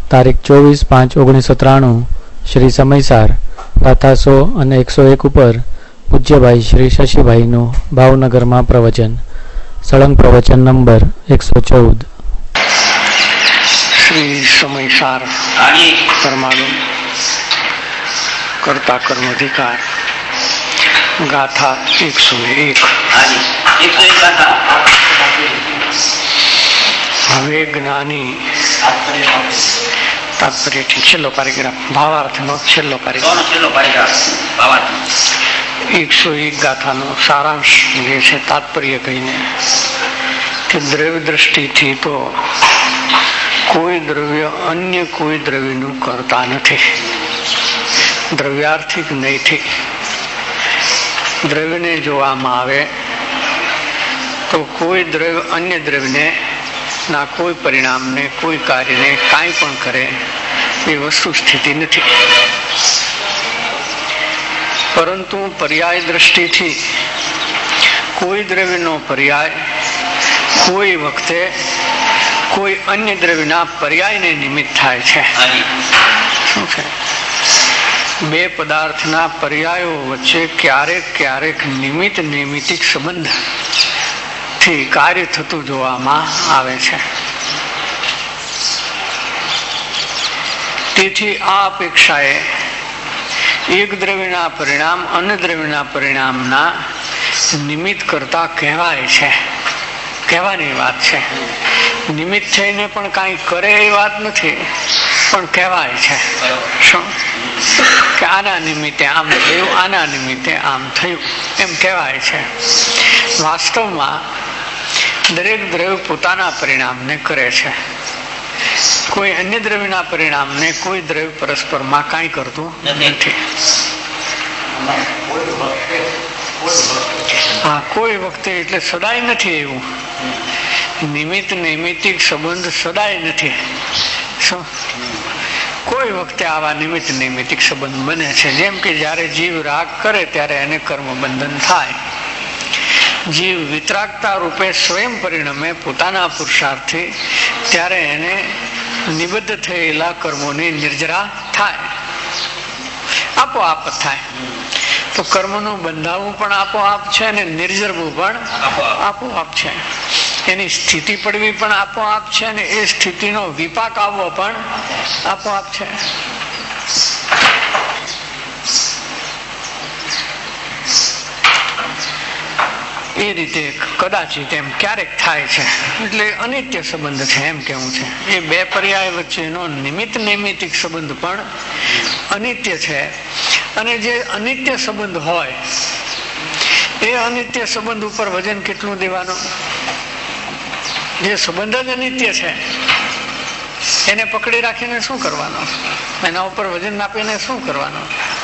તારીખ 24/5/1993 શ્રી સમયસાર ગાથા 100 અને 101 ઉપર પૂજ્યભાઈ શ્રી શશીભાઈનું ભાવનગરમાં પ્રવચન. સળંગ પ્રવચન નંબર 114. શ્રી સમયસાર પરમાણુ કર્તા કર્માધિકાર ગાથા 101. હવે જ્ઞાની તાત્પર્ય છેલ્લો પેરેગ્રાફ, ભાવાર્થનો છેલ્લો પેરેગ્રાફ 101 ગાથાનો સારાંશ જે છે તાત્પર્ય કહીને કે દ્રવ્ય દ્રષ્ટિથી તો કોઈ દ્રવ્ય અન્ય કોઈ દ્રવ્યનું કરતા નથી. દ્રવ્યાર્થિક નૈતિક દ્રવ્યને જોવામાં આવે તો કોઈ દ્રવ્ય અન્ય દ્રવ્યને ના કોઈ પરિણામને કોઈ કાર્યને કાંઈ પણ કરે એ વસ્તુ સ્થિતિ નથી. પરંતુ પર્યાય દ્રષ્ટિથી કોઈ દ્રવ્યનો પર્યાય કોઈ વખતે કોઈ અન્ય દ્રવ્યના પર્યાયને નિમિત્ત થાય છે. શું છે? બે પદાર્થના પર્યાયો વચ્ચે ક્યારેક ક્યારેક નિમિત્ત નૈમિતિક સંબંધ થી કાર્ય થતું જોવામાં આવે છે. તેથી આ અપેક્ષાએ એક દ્રવ્યના પરિણામ અન્ય દ્રવ્યના પરિણામના નિમિત્ત કરતા કહેવાય છે. કહેવાની વાત છે. નિમિત્ત થઈને પણ કાંઈ કરે એ વાત નથી, પણ કહેવાય છે. શું કે આના નિમિત્તે આમ થયું, આના નિમિત્તે આમ થયું, એમ કહેવાય છે. વાસ્તવમાં દરેક દ્રવ્ય પોતાના પરિણામને કરે છે. કોઈ અન્ય દ્રવ્યના પરિણામને કોઈ દ્રવ્ય પરસ્પરમાં કાંઈ કરતું નથી. હા, કોઈ વખતે એટલે સદાય નથી. એવું નિમિત્ત નૈમિતિક સંબંધ સદાય નથી. શું કોઈ વખતે આવા નિમિત્ત નૈમિતિક સંબંધ બને છે. જેમ કે જયારે જીવ રાગ કરે ત્યારે એને કર્મ બંધન થાય. જીવ વિતરાગતા રૂપે સ્વયં પરિણમે પોતાના પુરુષાર્થથી, ત્યારે એને નિબદ્ધ થયેલા કર્મોની નિર્જરા થાય, આપોઆપ થાય. તો કર્મનું બંધાવું પણ આપોઆપ છે અને નિર્જરવું પણ આપોઆપ છે. એની સ્થિતિ પડવી પણ આપોઆપ છે અને એ સ્થિતિનો વિપાક આવવો પણ આપોઆપ છે. એ રીતે કદાચિત એમ ક્યારેક થાય છે. એટલે અનિત્ય સંબંધ છે એમ કેવું છે. એ બે પર્યાય વચ્ચેનો નિમિત્ત નૈમિતિક સંબંધ પણ અનિત્ય છે. અને જે અનિત્ય સંબંધ હોય એ અનિત્ય સંબંધ ઉપર વજન કેટલું દેવાનું? જે સંબંધ જ અનિત્ય છે એને પકડી રાખીને શું કરવાનું? એના ઉપર વજન આપીને શું કરવાનું?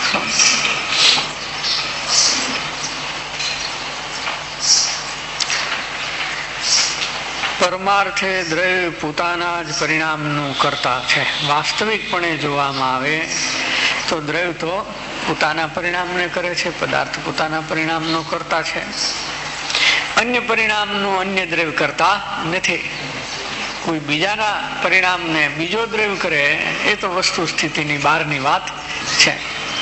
પરમાર્થે દ્રવ્ય પોતાના જ પરિણામનું કરતા છે. વાસ્તવિકપણે જોવામાં આવે તો દ્રવ્ય તો પોતાના પરિણામને કરે છે, પદાર્થ પોતાના પરિણામનો કરતા છે. અન્ય પરિણામનું અન્ય દ્રવ્ય કરતા નથી. કોઈ બીજાના પરિણામને બીજો દ્રવ્ય કરે એ તો વસ્તુ સ્થિતિની બહારની વાત છે.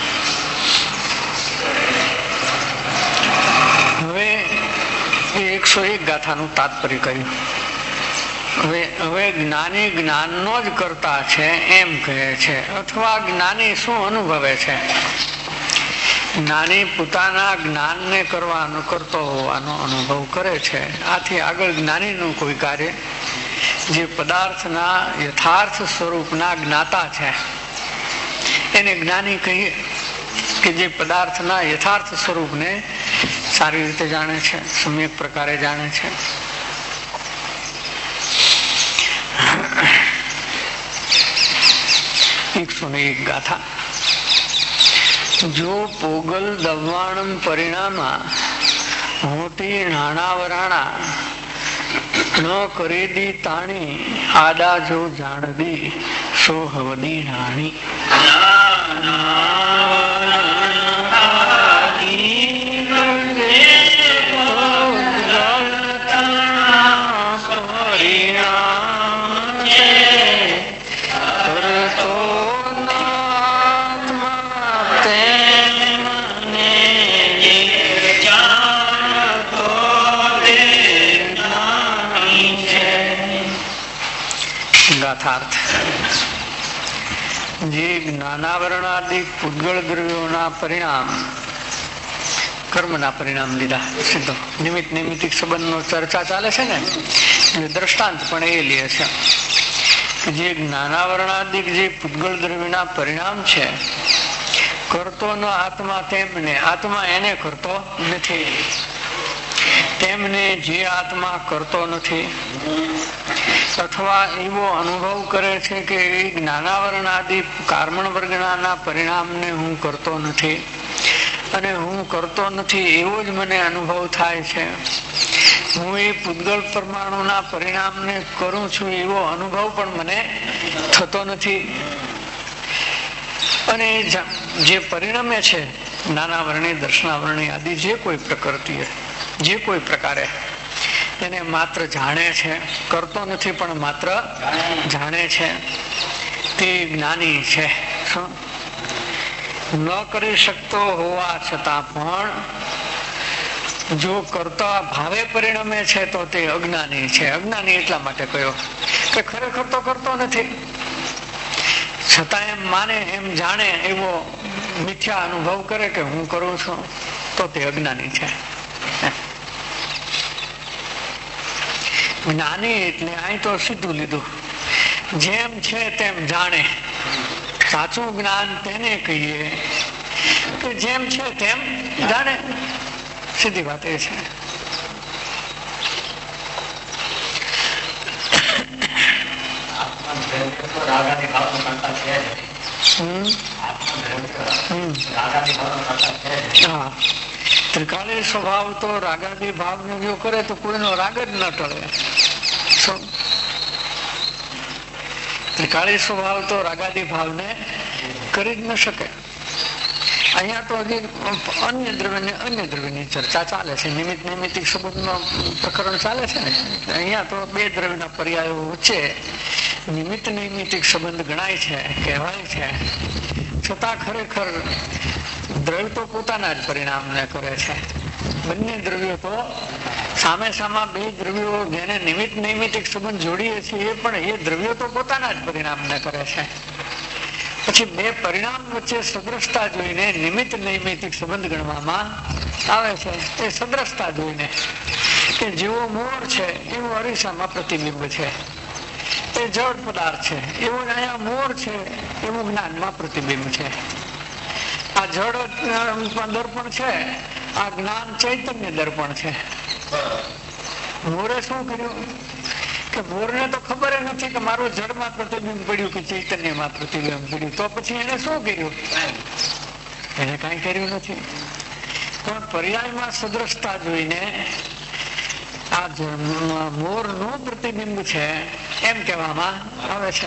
હવે 101 ગાથાનું તાત્પર્ય કર્યું. હવે જ્ઞાની જ્ઞાનનો જ કરતા છે એમ કહે છે, અથવા જ્ઞાની શું અનુભવે છે? જ્ઞાની પોતાના જ્ઞાનને કરતો હોવાનો અનુભવ કરે છે. આથી આગળ જ્ઞાનીનું કોઈ કાર્ય જે પદાર્થના યથાર્થ સ્વરૂપના જ્ઞાતા છે એને જ્ઞાની કહીએ, કે જે પદાર્થના યથાર્થ સ્વરૂપને સારી રીતે જાણે છે, સમ્યક પ્રકારે જાણે છે. એક ગાથા. જો પોગલ દવાણમ પરિણામા મોટી નાણાવરાણા ન કરી દી તાણી આદા જો જાણદી સો હવદી રાણી. યથાર્થ. જે જ્ઞાનાવરણાદિક પૂતગળ દ્રવ્યોના પરિણામ કર્મના પરિણામ લીધા સીધો નિમિત્ત નૈમિત્તિક સંબંધનો ચર્ચા ચાલે છે ને એટલે દ્રષ્ટાંત પણ એ લે છે. જે જ્ઞાનાવરણાદિક જે પૂતગળ દ્રવ્યના પરિણામ છે, કરતો ન આત્મા તેમને, આત્મા એને કરતો નથી, તેમને જે આત્મા કરતો નથી અથવા એવો અનુભવ કરે છે કે એ જ્ઞાનાવરણ આદિ કાર્મણ વર્ગના પરિણામને હું કરતો નથી અને હું કરતો નથી એવો જ મને અનુભવ થાય છે. હું એ પૂતગળ પરમાણુના પરિણામને કરું છું એવો અનુભવ પણ મને થતો નથી. અને જે પરિણમે છે જ્ઞાનાવરણી દર્શનાવરણી આદિ જે કોઈ પ્રકૃતિ જે કોઈ પ્રકારે એને માત્ર જાણે છે, કરતો નથી પણ માત્ર જાણે છે, તે જ્ઞાની છે. ન કરી શકતો હોવા છતાં પણ જો કરતા ભાવે પરિણમે છે તો તે અજ્ઞાની છે. અજ્ઞાની એટલા માટે કહ્યો કે ખરેખર તો કરતો નથી, છતાં એમ માને, એમ જાણે, એવો મિથ્યા અનુભવ કરે કે હું કરું છું, તો તે અજ્ઞાની છે. જ્ઞાની એટલે અહીં તો સીધું લીધું, જેમ છે તેમ જાણે. સાચું જ્ઞાન તેને કહીએ કે જેમ છે તેમ જાણે. સીધી વાત એ છે. ત્રિકાળી સ્વભાવ તો રાગાદી ભાવ ને જો કરે તો કોઈનો રાગ જ ન ટળે. ત્રિકાળી સ્વભાવ તો રાગાદી ભાવ ને કરી જ ન શકે. અહીંયા તો હજી અન્ય દ્રવ્યની ચર્ચા ચાલે છે. નિમિત્ત નૈમિત્તિક સંબંધનો પ્રકરણ ચાલે છે ને. અહીંયા તો બે દ્રવ્યના પર્યાયો વચ્ચે નિમિત્ત નૈમિત્તિક સંબંધ ગણાય છે, કહેવાય છે, છતાં ખરેખર દ્રવ્ય તો પોતાના જ પરિણામને કરે છે. બંને દ્રવ્યો તો સામે સામા બે દ્રવ્યો જેને નિમિત્ત નૈમિત્તિક સંબંધ જોડીએ છીએ એ પણ એ દ્રવ્યો તો પોતાના જ પરિણામને કરે છે. પછી બે પરિણામ વચ્ચે સદ્રષ્ટા જોઈને નિમિત્ત નૈમિત્તિક સંબંધ ગણવામાં આવે છે. એ સદ્રષ્ટા જોઈને કે જેવો મોર છે એવો અરીસામાં પ્રતિબિંબ છે, એ જળ પદાર્થ છે, એવો અહીંયા મોર છે એવું જ્ઞાનમાં પ્રતિબિંબ છે. આ જળ દર્પણ છે, આ જ્ઞાન ચૈતન્ય દર્પણ છે. મોરે શું કર્યું કે મોરને તો ખબર નથી કે મારું જળમાં પ્રતિબિંબ પડ્યું કે ચૈતન્યમાં પ્રતિબિંબ પડ્યું, તો પછી એને શું કર્યું? એને કઈ કર્યું નથી. પણ પર્યાયમાં સદ્રષ્ટા જોઈને આ મોર નું પ્રતિબિંબ છે એમ કહેવામાં આવે છે.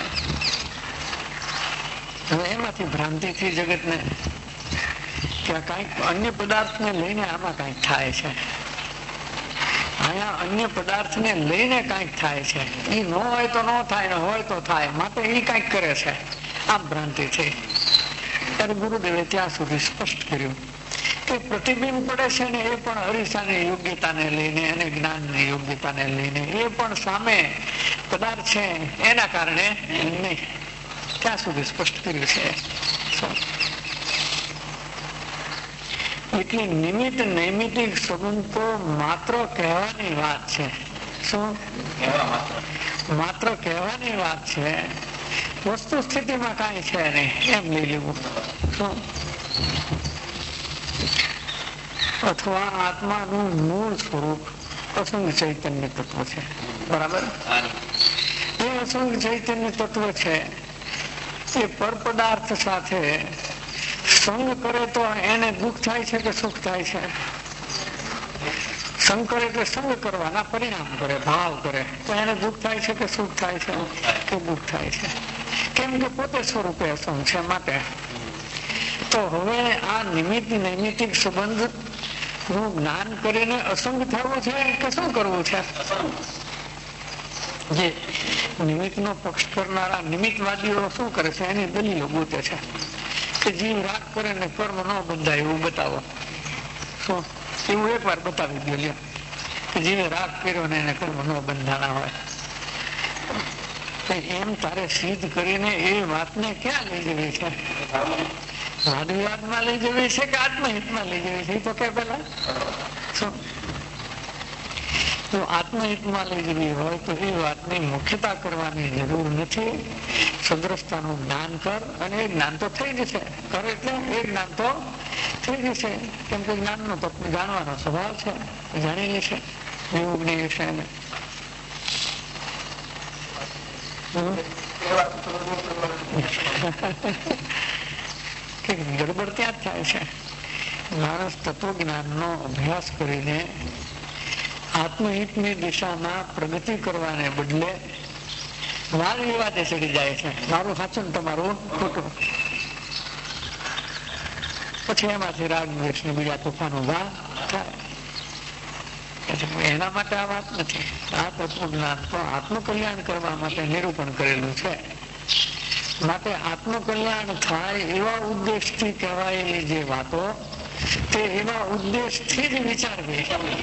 હવે એમાંથી ભ્રાંતિથી જગતને કે કઈક અન્ય પદાર્થને લઈને આમાં કઈક થાય છે, અહીંયા અન્ય પદાર્થને લઈને કઈક થાય છે, એ ન હોય તો ન થાય, ને હોય તો થાય, માટે એ કઈક કરે છે, આમ ભ્રાંતિ થઈ. ત્યારે ગુરુદેવે ત્યાં સુધી સ્પષ્ટ કર્યું કે પ્રતિબિંબ પડે છે ને એ પણ અરીસાની યોગ્યતાને લઈને અને જ્ઞાનની યોગ્યતાને લઈને, એ પણ સામે પદાર્થ છે એના કારણે નહીં. ત્યાં સુધી સ્પષ્ટ કર્યું છે. એટલે નિમિત્ત નૈમિત્તિક સંબંધ તો માત્ર કહેવાની વાત છે. શું માત્ર કહેવાની વાત છે, વસ્તુ સ્થિતિમાં કઈ છે નહીં એમ લઈ લેવું. શું અથવા આત્માનું મૂળ સ્વરૂપ અસંગ ચૈતન્ય તત્વ છે. બરાબર? એ અસંગ ચૈતન્ય તત્વ છે એ પર પદાર્થ સાથે સંગ કરે તો એને દુઃખ થાય છે કે સુખ થાય છે? સંગ કરે એટલે સંગ કરવાના પરિણામ કરે, ભાવ કરે, તો એને દુઃખ થાય છે કે સુખ થાય છે? કે દુઃખ થાય છે. કેમ કે પોતે સ્વરૂપે અસંગ છે માટે. તો હવે આ નિમિત્ત નૈમિત્તિક સંબંધ નું જ્ઞાન કરીને અસંગ થવું છે કે શું કરવું છે? જે નિમિત્ત નો પક્ષ કરનારા નિમિત્તવાદીઓ શું કરે છે? એની દલીલો ગોતે છે કે જીવ રાગ કરે ને કર્મ ન બંધાય એવું બતાવો. શું એવું એક વાર બતાવી દો લ્યો કે જીવે રાગ કર્યો ને એને કર્મ ન બંધાણા હોય. એમ તારે સિદ્ધ કરીને એ વાતને ક્યાં લઈ જવી છે? વાદ વિવાદમાં લઈ જવી છે કે આત્મહિતમાં લઈ જવી છે? એ તો કે પેલા જો આત્મહિતમાં લઈ જવી હોય તો એ વાતની મુખ્યતા કરવાની જરૂર નથી. સદ્રષ્ટાનું જ્ઞાન કર અને એ જ્ઞાન તો થઈ જશે. કર એટલે એ જ્ઞાન તો થઈ જશે, કેમ કે જ્ઞાનનો તો જાણવાનો સ્વભાવ છે, જાણી લેશે યોગની વિશે. ગડબડ ત્યાં જ થાય છે. માણસ તત્વજ્ઞાનનો અભ્યાસ કરીને આત્મહિતની દિશામાં પ્રગતિ કરવાને બદલે વાદ વિવાદે ચડી જાય છે. મારું સાચું તમારું ખોટું. પછી એમાંથી રાગ દ્વેષ ને બીજા તોફાન ઉભા થાય. એના માટે આ વાત નથી. આ તત્વજ્ઞાન તો આત્મકલ્યાણ કરવા માટે નિરૂપણ કરેલું છે. માટે આત્મકલ્યાણ થાય એવા ઉદ્દેશથી કહેવાયેલી જે વાતો તે એવા ઉદ્દેશથી જ વિચારવી.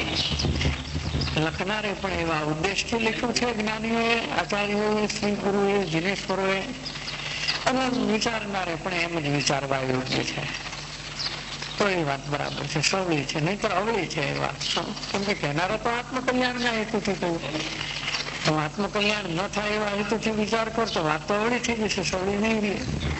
લખનારે પણ એવા ઉદ્દેશથી લખ્યું છે, જ્ઞાનીઓએ, આચાર્યોએ, શ્રી ગુરુએ, જીનેશ્વરોએ, અને વિચારનારે પણ એમ જ વિચારવા યોગ્ય છે. તો એ વાત બરાબર છે, સવળી છે, નહીતર અવળી છે એ વાત. કેમ કે કહેનારો તો આત્મકલ્યાણના હેતુથી કહ્યું. તો આત્મકલ્યાણ ન થાય એવા હેતુથી વિચાર કરતો વાત તો અવળી થઈ જશે, સવળી નહીં રહે.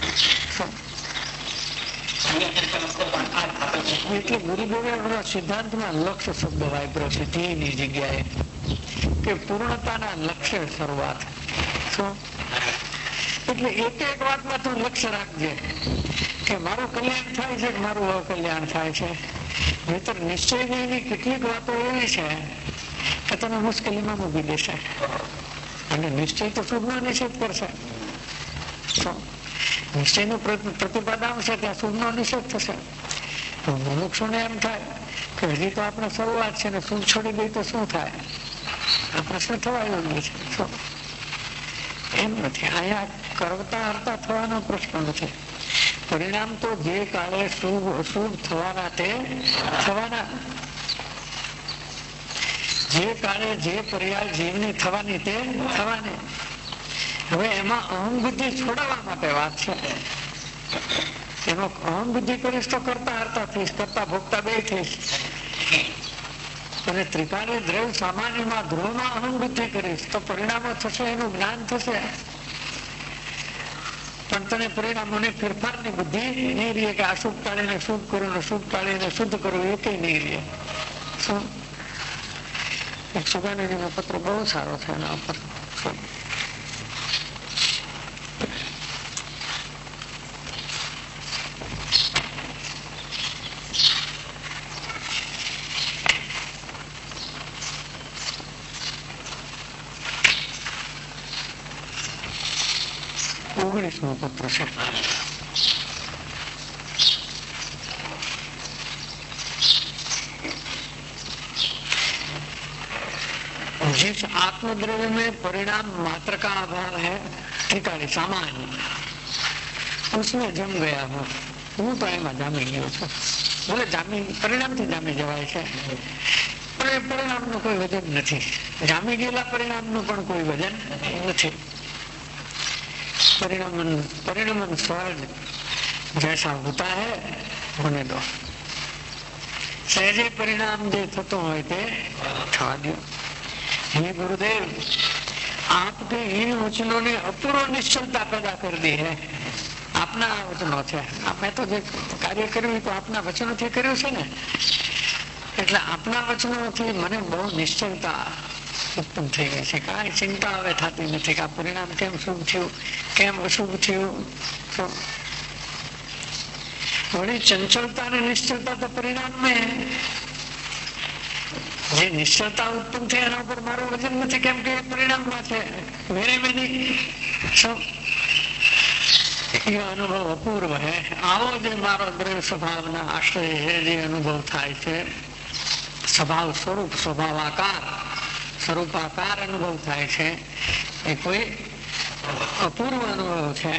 એટલે ગુરુદેવે બધા સિદ્ધાંતમાં લક્ષ્ય શબ્દ વાપર્યો છે ધ્યેયની જગ્યાએ, કે પૂર્ણતાના લક્ષ્ય શરૂઆત. શું એટલે એક વાતમાં તું લક્ષ્ય રાખજે કે મારું કલ્યાણ થાય છે કે મારું અકલ્યાણ થાય છે. નહીતર નિશ્ચયની કેટલીક વાતો એવી છે કે તમે મુશ્કેલીમાં મૂકી દેશે, અને નિશ્ચય તો શુભનો નિષેધ કરશે. નિશ્ચયનું પ્રતિપાદન છે ત્યાં શુભનો નિષેધ થશે. તો મુમુક્ષુને એમ થાય કે હજી તો આપણે શરૂઆત છે ને શુભ છોડી દઈએ તો શું થાય? આ પ્રશ્ન થવા યોગ્ય છે. એમ નથી. અહીંયા કરતા હરતા થવાનો પ્રશ્ન નથી. પરિણામ તો જે કાળે શુભ અશુભ થવાના તે થવાના. જે કાળે જે પર્યાય જીવની થવાની તે થવાની. હવે એમાં અહમ બુદ્ધિ છોડાવવા માટે વાત છે. એનો અહમ બુદ્ધિ કરીશ તો કરતા હરતા થઈશ, કરતા ભોગતા બે થઈશ. અને ત્રિકાળી દ્રવ્ય સામાન્યમાં ધ્રુવમાં અહમ બુદ્ધિ કરીશ તો પરિણામો થશે, એનું જ્ઞાન થશે. પણ તને પરિણામોને ફેરફારની બુદ્ધિ નહીં રહે કે અશુભ કાળીને શુભ કરું ને શુભ કાળીને શુદ્ધ કરું, એ કઈ નહીં રહે. શું એક સુગાનીનો પત્ર બહુ સારો છે એના ઉપર. ઓગણીસમો પત્ર છે. जिस आत्मद्रव्य में परिणाम मात्र का अभाव है, ठिकाने सामान्य, उसमें जम गया हो. હું તો એમાં જામી ગયો છું. ભલે જામી પરિણામથી જામી જવાય છે, પણ એ પરિણામનું કોઈ વજન નથી. જામી ગયેલા પરિણામનું પણ કોઈ વજન નથી. परिणमन स्वर्ग जैसा होता है होने दो. सहजे परिणाम जो थतो હોય તે થવા દો. हे गुरुदेव, आपके इन वचनों ने अपूर्व निश्चलता पैदा कर दी है. આપના વચનો છે. મેં તો જે કાર્ય કર્યું તો આપના વચનોથી કર્યું છે ને, એટલે આપના વચનોથી મને બહુ નિશ્ચલતા ઉત્પન્ન થઈ ગઈ છે. કાંઈ ચિંતા હવે થતી નથી કે આ પરિણામ કેમ શુભ થયું, કેમ અશુભ થયું. વળી ચંચલતા અને નિશ્ચલતા તો પરિણામ મેં જે નિશ્ચલતા ઉત્પન્ન થઈ એના ઉપર મારું વજન નથી, કેમ કે પરિણામમાં છે. મેરે में नहीं. એ અનુભવ અપૂર્વ હે. આવો જે મારો દ્રવ્ય સ્વભાવના આશ્રય છે, જે અનુભવ થાય છે, સ્વભાવ સ્વરૂપ સ્વરૂપાકાર અનુભવ થાય છે, એ કોઈ અપૂર્વ અનુભવ છે.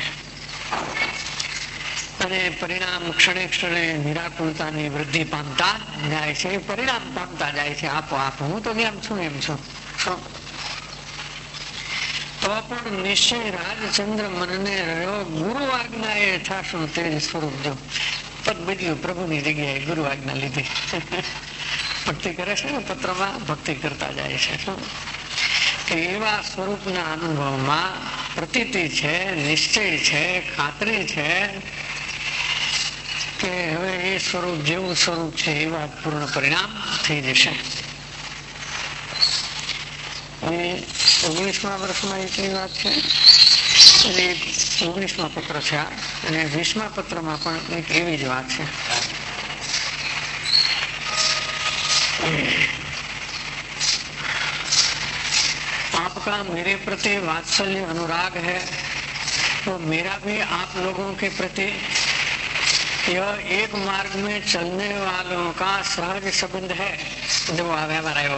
અને પરિણામ ક્ષણે ક્ષણે નિરાકુરતાની વૃદ્ધિ પામતા જાય છે. પરિણામ પામતા જાય છે આપોઆપ. હું તો જેમ છું એમ છું. તો પણ નિશ્ચય રાજચંદ્ર મનને રહ્યો ગુરુ આજ્ઞા એ થાશું તેજ સ્વરૂપ જો. પદ બદલ્યું, પ્રભુની જગ્યાએ ગુરુ આજ્ઞા લીધી. ભક્તિ કરે છે ને પત્રમાં, ભક્તિ કરતા જાય છે. શું કે એવા સ્વરૂપના અનુભવમાં પ્રતીતિ છે, નિશ્ચય છે, ખાતરી છે કે હવે એ સ્વરૂપ જેવું સ્વરૂપ છે એવા પૂર્ણ પરિણામ થઈ જશે. અને 19મા વર્ષમાં એટલી વાત છે, અને 19મા પત્ર છે આ, અને 20મા પત્રમાં પણ એક એવી જ વાત છે. आपका मेरे प्रति वात्सल्य अनुराग है तो मेरा भी आप लोगों के प्रति यह एक मार्ग में चलने वालों का सहज संबंध है. जो આવે આવ્યો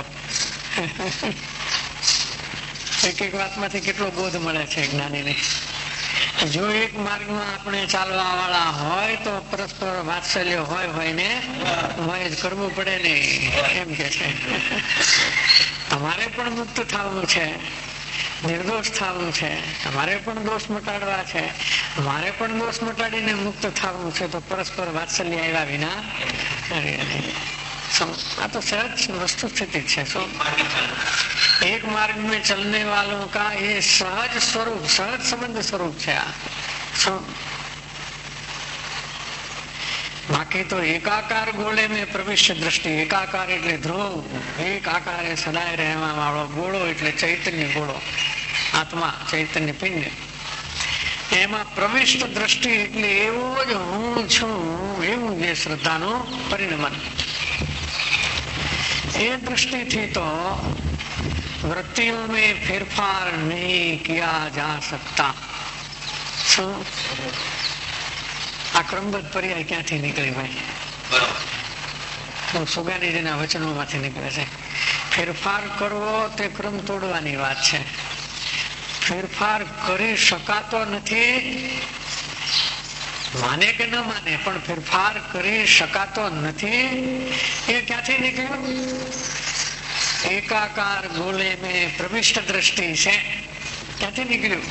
એક એક વાતમાંથી કેટલો બોધ મળે છે જ્ઞાનીને. જો એક માર્ગમાં આપણે ચાલવા વાળા હોય તો પરસ્પર વાત્સલ્ય હોય ને હોય જ કરવું પડે નહીં, એમ કે છે. તમારે પણ મુક્ત થવું છે, નિર્દોષ થવું છે, તમારે પણ દોષ મટાડવા છે, મારે પણ દોષ મટાડીને મુક્ત થવું છે, તો પરસ્પર વાત્સલ્ય આવ્યા વિના આ તો સહજ વસ્તુ સ્થિતિ છે. શું એક માર્ગ में चलने वालों का ये सहज स्वरूप, सहज संबंध स्वरूप છે આ. શું બાકી તો એકાકાર ગોળે में પ્રવિષ્ટ દ્રષ્ટિ, એકાકાર એટલે ધ્રુવ, એક આકારે સદાય રહેવા વાળો ગોળો એટલે ચૈતન્ય ગોળો, આત્મા ચૈતન્ય પિંડ, એમાં પ્રવિષ્ટ દ્રષ્ટિ એટલે એવો જ હું છું એવું જે શ્રદ્ધાનું પરિણમન. એ દ્રષ્ટિથી તો वृत्तियों में फेरफार नहीं किया जा सकता. શું આ ક્રમબદ્ધ પર્યાય ક્યાંથી નીકળી ભાઈ? સુગાનીજીના વચનોમાંથી નીકળે છે. ફેરફાર કરવો તે ક્રમ તોડવાની વાત છે. ફેરફાર કરી શકાતો નથી, માને કે ન માને, પણ ફેરફાર કરી શકાતો નથી એ ક્યાંથી નીકળ્યું? એકાકાર ગોલે में પ્રવિષ્ટ દ્રષ્ટિ છે, ક્યાંથી નીકળ્યું?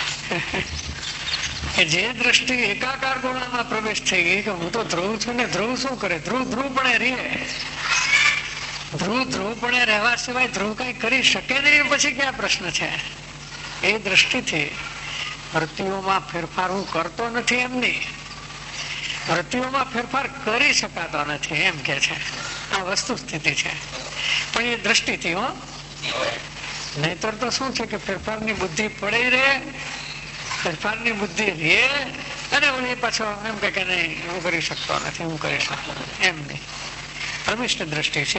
જે દ્રષ્ટિ એકાકાર ગોળામાં પ્રવેશ થઈ ગઈ કે હું તો ધ્રુવ છું ને ધ્રુવ શું કરે? ધ્રુવ ધ્રુવપણે રહે, ધ્રુવ ધ્રુવપણે રહેવા સિવાય ધ્રુવ કઈ કરી શકે નહીં, પછી ક્યાં પ્રશ્ન છે? એ દ્રષ્ટિથી વૃત્તિઓમાં ફેરફાર હું કરતો નથી એમની, વૃત્તિઓમાં ફેરફાર કરી શકાતો નથી એમ કે છે. આ વસ્તુ સ્થિતિ છે. પણ એ દ્રષ્ટિથી હો, નહીતર તો શું છે કે ફેરફારની બુદ્ધિ પડી રહે, ફેરફારની બુદ્ધિ રહે અને એ પાછો એમ કે નહીં હું કરી શકતો નથી, હું કરી શકતો નથી, એમ નહીં. પ્રવિષ્ટ દ્રષ્ટિ છે.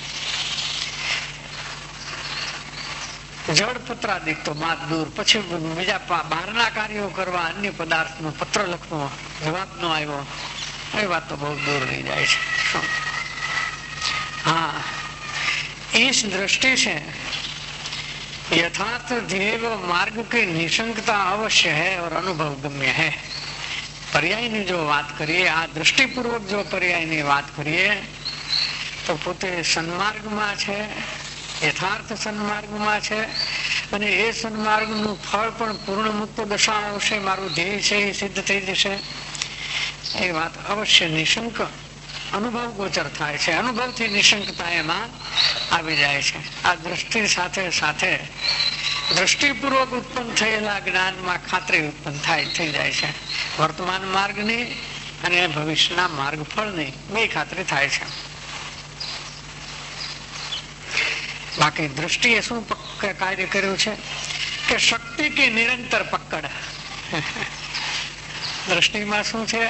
જળ પત્રાદિક તો માત દૂર, પછી બીજા બહારના કાર્યો કરવા, અન્ય પદાર્થનો પત્ર લખવો, જવાબ નો આવ્યો, એ વાત તો બહુ દૂર રહી જાય છે. हाँ, इस दृष्टि से यथार्थ ध्येय मार्ग की निशंकता अवश्य है और अनुभव गम्य है. पर्यायની જો વાત કરીએ, આ દ્રષ્ટિપૂર્વક જો પર્યાયની વાત કરીએ તો પોતે સન્માર્ગમાં છે, યથાર્થ સન્માર્ગમાં છે, અને એ સન્માર્ગનું ફળ પણ પૂર્ણ મુક્ત દશા આવશે, મારું ધ્યેય છે એ સિદ્ધ થઈ જશે, એ વાત અવશ્ય નિશંક અનુભવ ગોચર થાય છે. અનુભવથી નિશંકતા એમાં આવી જાય છે. આ દ્રષ્ટિ સાથે સાથે દ્રષ્ટિપૂર્વક ઉત્પન્ન થયેલા જ્ઞાનમાં ખાતરી ઉત્પન્ન થઈ જાય છે. વર્તમાન માર્ગની અને ભવિષ્યના માર્ગફળની બે ખાતરી થાય છે. બાકી દ્રષ્ટિએ શું કાર્ય કર્યું છે કે શક્તિ કે નિરંતર પકડ. દ્રષ્ટિમાં શું છે?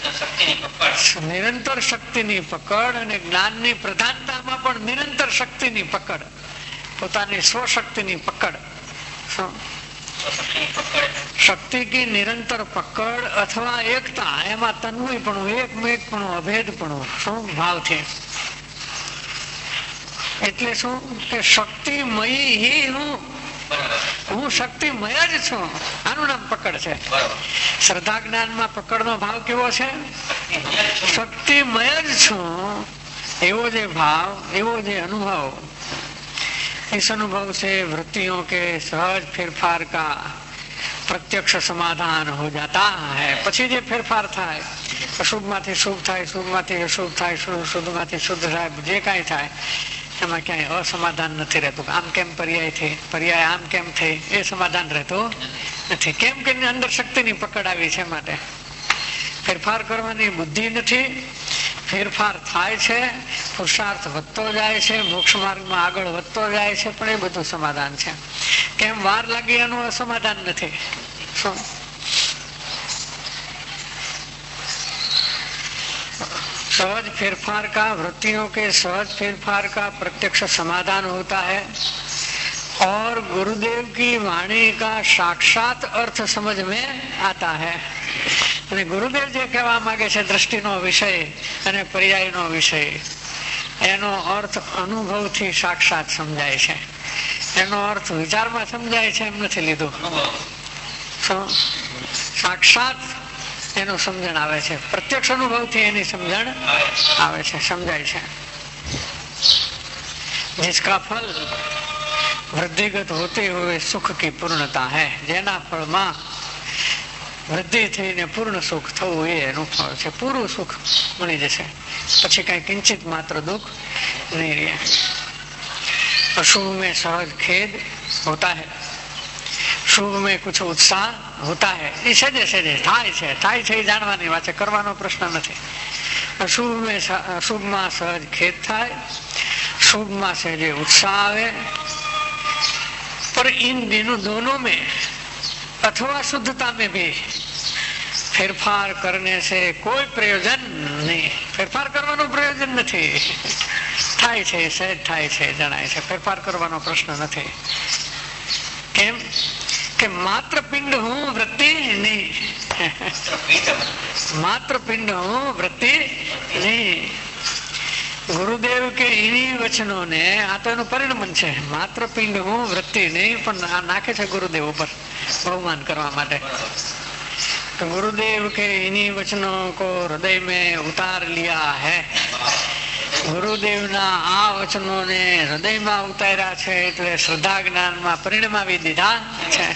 નિરંતર શક્તિની પકડ, અને જ્ઞાનની પ્રધાનતામાં પણ નિરંતર શક્તિની પકડ, પોતાની સ્વશક્તિની પકડ. શક્તિ કી નિરંતર પકડ અથવા એકતા, એમાં તન્મયપણું, એકમેકપણું, અભેદપણું, શું ભાવથી. એટલે શું કે શક્તિમયી હું શક્તિમય જ છું, આનું નામ પકડ છે. શ્રદ્ધા જ્ઞાનમાં પકડનો ભાવ કેવો છે? શક્તિમય જ છું એવો જે ભાવ, એવો જે અનુભવ, इस अनुभव से वृत्तियों के सहज फेरफार का प्रत्यक्ष समाधान हो जाता है। પછી જે ફેરફાર થાય, અશુભમાંથી શુભ થાય, શુભમાંથી અશુભ થાય, શુદ્ધમાંથી શુદ્ધ થાય, જે કાંઈ થાય એમાં ક્યાંય અસમાધાન નથી રહેતું. આમ કેમ પર્યાય થઈ, પર્યાય આમ કેમ થઈ, એ સમાધાન રહેતું નથી. કેમ કે અંદર શક્તિની પકડ આવી છે, માટે ફેરફાર કરવાની બુદ્ધિ નથી. ફેરફાર થાય છે, પુરુષાર્થ વધતો જાય છે, મોક્ષ માર્ગમાં આગળ વધતો જાય છે, પણ એ બધું સમાધાન છે. કેમ વાર લાગી એનું અસમાધાન નથી. सहज फेरफार का, वृत्तियों के सहज फेरफार का प्रत्यक्ष समाधान होता है और गुरुदेव की वाणी का साक्षात अर्थ समझ में आता है. અને ગુરુદેવ જે કહેવા માંગે છે, દ્રષ્ટિનો વિષય અને પર્યાયનો વિષય, એનો અર્થ અનુભવથી સાક્ષાત સમજાય છે. એનો અર્થ વિચારમાં સમજાય છે એમ નથી લીધું, સાક્ષાત એનું સમજણ આવે છે. પ્રત્યક્ષ અનુભવથી એની સમજણ આવે છે, સમજાય છે. जिसका फल वृद्धिगत होते हुए सुख की पूर्णता है, જેના ફળમાં વૃદ્ધિ થઈને પૂર્ણ સુખ થવું એ એનું ફળ છે. પૂરું સુખ મળી જશે, પછી કઈ કિંચિત માત્ર દુઃખ નહીં રહે. अशुभ में सहज खेद होता है, શુભ में कुछ उत्साह होता है. એ સહેજે સહેજે થાય છે એ જાણવાની વાત છે, કરવાનો પ્રશ્ન નથી. અશુભમાં સહજ ખેદ થાય, શુભમાં સહેજે उत्साह આવે. पर इन दोनों में अथवा शुद्धता में भी फेरफार करने से कोई प्रयोजन नहीं. फेरफार કરવાનું પ્રયોજન નથી. થાય છે સહેજ થાય છે જણાય છે, ફેરફાર કરવાનો પ્રશ્ન નથી. કેમ કે માત્ર પિંડ હું વૃત્તિ નહીં, માત્ર પિંડ હું વૃત્તિ નહીં. ગુરુદેવ કે ઇની વચનો ને, આ તો એનું પરિણમન છે. માત્ર પિંડ હું વૃત્તિ નહીં, પણ આ નાખે છે ગુરુદેવ ઉપર બહુમાન કરવા માટે. तो गुरुदेव के इन्हीं वचनों को हृदय में उतार लिया है. ગુરુદેવ ના આ વચનો ને હૃદયમાં ઉતાર્યા છે, એટલે શ્રદ્ધા જ્ઞાન માં પરિણમાવી દીધા છે.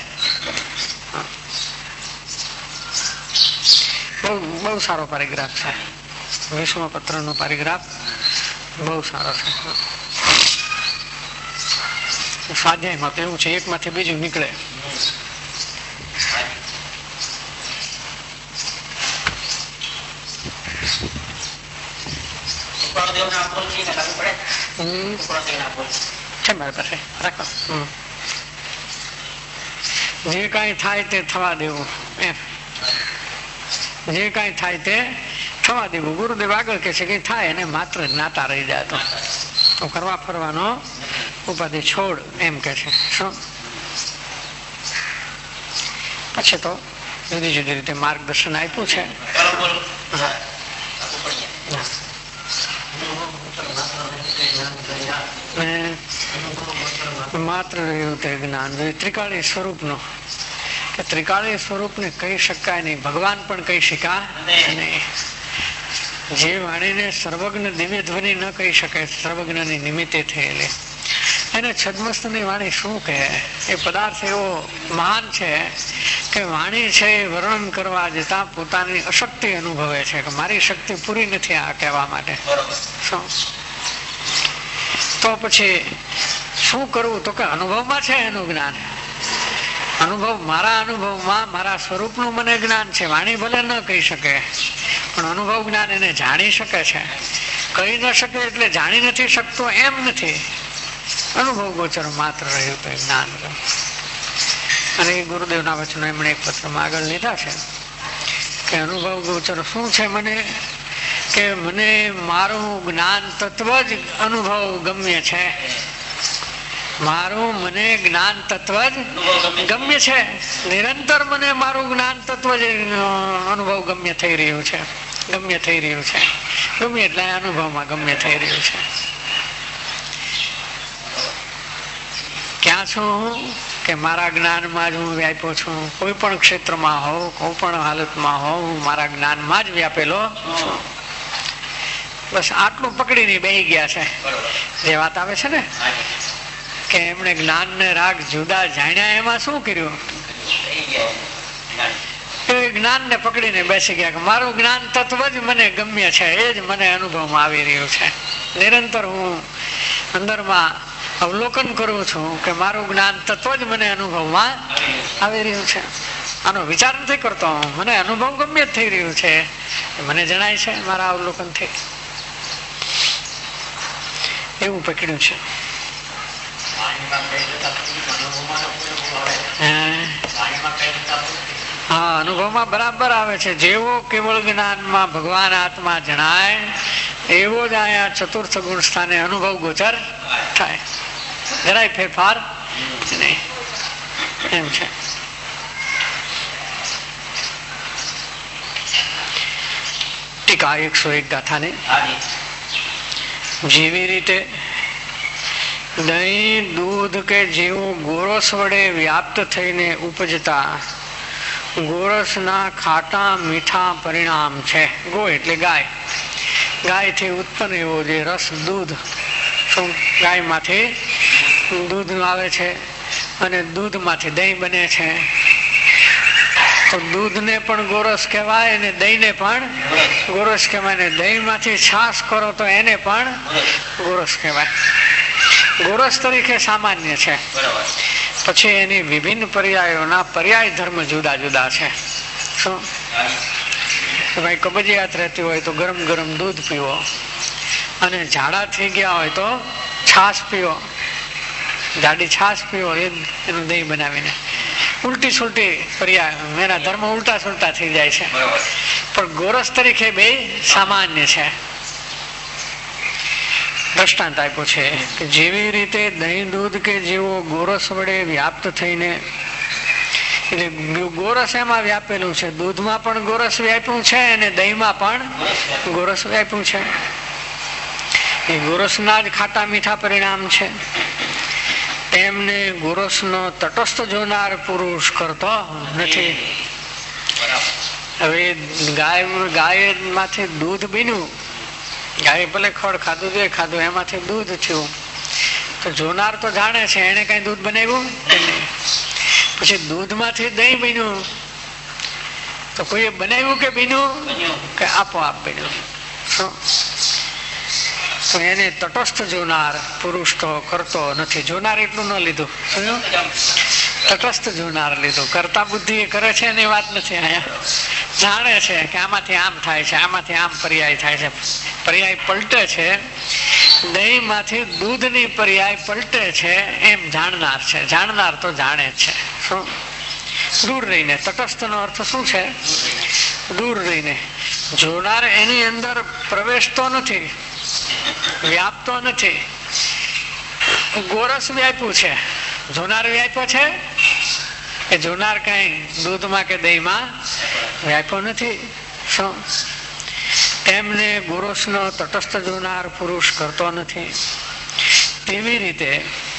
બહુ સારો પેરેગ્રાફ છે, 20મો પત્ર નો પેરેગ્રાફ બહુ સારો છે. સ્વાધ્યાયમાં તો એવું છે, એક માંથી બીજું નીકળે. જે કઈ થાય તે થવા દેવું, જે કઈ થાય તે થવા દેવું. ગુરુદેવ આગળ કે છે કે થાય અને માત્ર જ્ઞાતા રહી જાય તો કરવા ફરવાનો ઉપાધિ છોડ, એમ કે છે. શું પછી તો જુદી જુદી રીતે માર્ગદર્શન આપ્યું છે. માત્ર રહ્યું તે જ્ઞાન, ત્રિકાળી સ્વરૂપ નું, કે ત્રિકાળી સ્વરૂપ ને કહી શકાય નહીં, ભગવાન પણ કહી શકાય નહીં. જે વાણીને સર્વજ્ઞ દિવ્ય ધ્વનિ ન કહી શકાય, સર્વજ્ઞ ની નિમિત્તે થયેલી, એને છદ્મસ્ત ની વાણી શું કહે? એ પદાર્થ એવો મહાન છે કે વાણી છે એ વર્ણન કરવા જતા પોતાની અશક્તિ અનુભવે છે, કે મારી શક્તિ પૂરી નથી આ કહેવા માટે. તો પછી શું કરવું? તો કે અનુભવમાં છે એનું જ્ઞાન. અનુભવ, મારા અનુભવમાં મારા સ્વરૂપનું મને જ્ઞાન છે. વાણી ભલે ન કહી શકે, પણ અનુભવ જ્ઞાન એને જાણી શકે છે. કહી ન શકે એટલે જાણી નથી શકતો એમ નથી. અનુભવ ગોચર માત્ર રહ્યું તો જ્ઞાન. અને એ ગુરુદેવના વચનો એમણે એક પત્રમાં આગળ લીધા છે કે અનુભવ ગોચર શું છે મને, કે મને મારું જ્ઞાન તત્વ જ અનુભવ ગમ્ય છે. મારું મને જ્ઞાન તત્વ જ ગમ્ય છે. નિરંતર મને મારું જ્ઞાન તત્વ જ અનુભવ ગમ્ય થઈ રહ્યું છે, ગમ્ય થઈ રહ્યું છે. ગમ્ય એટલે અનુભવમાં ગમ્ય થઈ રહ્યું છે. ક્યાં છું હું? કે મારા જ્ઞાનમાં જ હું વ્યાપ્યો છું. કોઈ પણ ક્ષેત્રમાં હોઉં, કોઈ પણ હાલતમાં હોઉં, મારા જ્ઞાનમાં જ વ્યાપેલો છું. બસ આટલું પકડીને બેસી ગયા છે. જે વાત આવે છે ને કે એમણે જ્ઞાન ને રાગ જુદા જાણ્યા એમાં શું કર્યું? જ્ઞાન ને પકડીને બેસી ગયા કે મારું જ્ઞાન તત્વ જ મને ગમ્ય છે, એ જ મને અનુભવમાં આવી રહ્યું છે. નિરંતર હું અંદરમાં અવલોકન કરું છું કે મારું જ્ઞાન તત્વ જ મને અનુભવમાં આવી રહ્યું છે. આનો વિચાર નથી કરતો, મને અનુભવ ગમ્ય જ થઈ રહ્યું છે, મને જણાય છે મારા અવલોકન થી. એવું પકડ્યું છે. હા, અનુભવમાં બરાબર આવે છે. જેવો કેવળ જ્ઞાનમાં ભગવાન આત્મા જણાય એવો જ અહીંયા ચતુર્થ ગુણ સ્થાને અનુભવ ગોચર થાય, જરાય ફેરફાર નહીં. એમ છે. ટીકા 101 ગાથાની જેવી રીતે દહીં દૂધ કે જેવું ગોરસ વડે વ્યાપ્ત થઈને ઉપજતા ગોરસના ખાટા મીઠા પરિણામ છે. ગો એટલે ગાય, ગાયથી ઉત્પન્ન એવો જે રસ દૂધ, શું ગાયમાંથી દૂધ આવે છે અને દૂધમાંથી દહીં બને છે. તો દૂધને પણ ગોરસ કહેવાય અને દહીંને પણ ગોરસ કહેવાય, ને દહીંમાંથી છાશ કરો તો એને પણ ગોરસ કહેવાય. ગોરસ તરીકે સામાન્ય છે. પછી એની વિભિન્ન પર્યાયોના પર્યાય ધર્મ જુદા જુદા છે. શું ભાઈ કબજિયાત રહેતી હોય તો ગરમ ગરમ દૂધ પીવો, અને ઝાડા થઈ ગયા હોય તો છાશ પીવો, જાડી છાશ પીવો, એનું દહીં બનાવીને. ઉલટી સુલટી પર્યાય, એના ધર્મ ઉલટા સુલટા થઈ જાય છે. પણ ગોરસ તરીકે બે સામાન્ય છે. દ્રષ્ટાંત આપ્યું છે કે જેવી રીતે દહીં દૂધ કે જેવો ગોરસ વડે વ્યાપ્ત થઈને, એટલે ગોરસ એમાં વ્યાપેલું છે, દૂધમાં પણ ગોરસ વ્યાપ્યું છે અને દહીંમાં પણ ગોરસ વ્યાપ્યું છે. એ ગોરસના જ ખાટા મીઠા પરિણામ છે. તેમને ગોરસનો તટસ્થ જોનાર પુરુષ કરતો નથી. હવે ગાય માંથી દૂધ બન્યું, ગાય ભલે ખડ ખાધું જે ખાધું એમાંથી દૂધ થયું, તો જોનાર તો જાણે છે એને કઈ દૂધ બનાવ્યું નહીં. પછી દૂધમાંથી દહીં બન્યું, તો કોઈએ બનાવ્યું કે બન્યું કે આપોઆપ બન્યું. તો એને તટસ્થ જોનાર પુરુષ તો કરતો નથી. જોનાર એટલું ન લીધું, તટસ્થ જોનાર લીધું. કરતા બુદ્ધિ એ કરે છે એની વાત નથી. અહીંયા જાણે છે કે આમાંથી આમ થાય છે, આમાંથી આમ પર્યાય થાય છે, પર્યાય પલટે છે, દહીં માંથી દૂધની પર્યાય પલટે છે, એમ જાણનાર છે. જાણનાર તો જાણે જ છે. શું દૂર રહીને, તટસ્થ નો અર્થ શું છે? દૂર રહીને. જોનાર એની અંદર પ્રવેશતો નથી, વ્યાપતો નથી. ગોરસ વ્યાપ્યું છે, જોનાર વ્યાપ્યો છે કે જોનાર કઈ દૂધમાં કે દહીંમાં વ્યાપ્યો નથી. શું તેમને ગોરસનો તટસ્થ જોનાર પુરુષ કરતો નથી. તેવી રીતે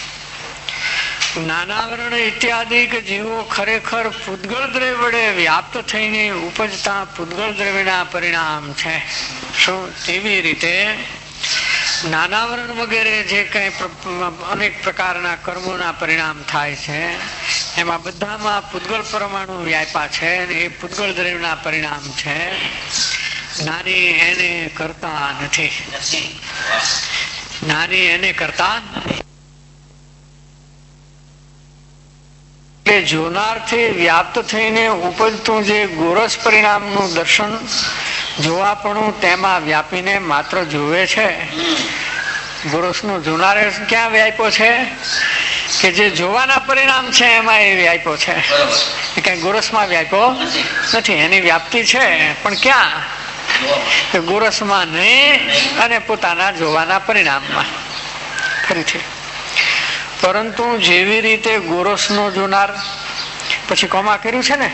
નાનાવરણ ઇત્યાદિ જેવો ખરેખર પૂતગળ દ્રવ્ય વડે વ્યાપ્ત થઈને ઉપજતા પૂતગળ દ્રવ્યના પરિણામ છે. શું તેવી રીતે નાનાવરણ વગેરે જે કઈ અનેક પ્રકારના કર્મોના પરિણામ થાય છે એમાં બધામાં પૂતગળ પરમાણુ વ્યાપા છે, અને એ પૂતગળ દ્રવ્યના પરિણામ છે. નાની એને કરતા નથી, નાની એને કરતા જોનારથી વ્યાપ્ત થઈને ઉપજતું જે ગોરસ પરિણામનું દર્શન જોવાપણું તેમાં વ્યાપીને માત્ર જુએ છે. ગોરસનું જોનારે ક્યાં વ્યાપ્યો છે? કે જે જોવાના પરિણામ છે એમાં એ વ્યાપ્યો છે. કઈ ગોરસમાં વ્યાપ્યો નથી. એની વ્યાપ્તિ છે પણ ક્યાં? ગોરસમાં નહીં અને પોતાના જોવાના પરિણામમાં. ફરીથી પરંતુ જેવી રીતે ગોરસનો જોનાર, પછી કોમા કર્યું છે ને,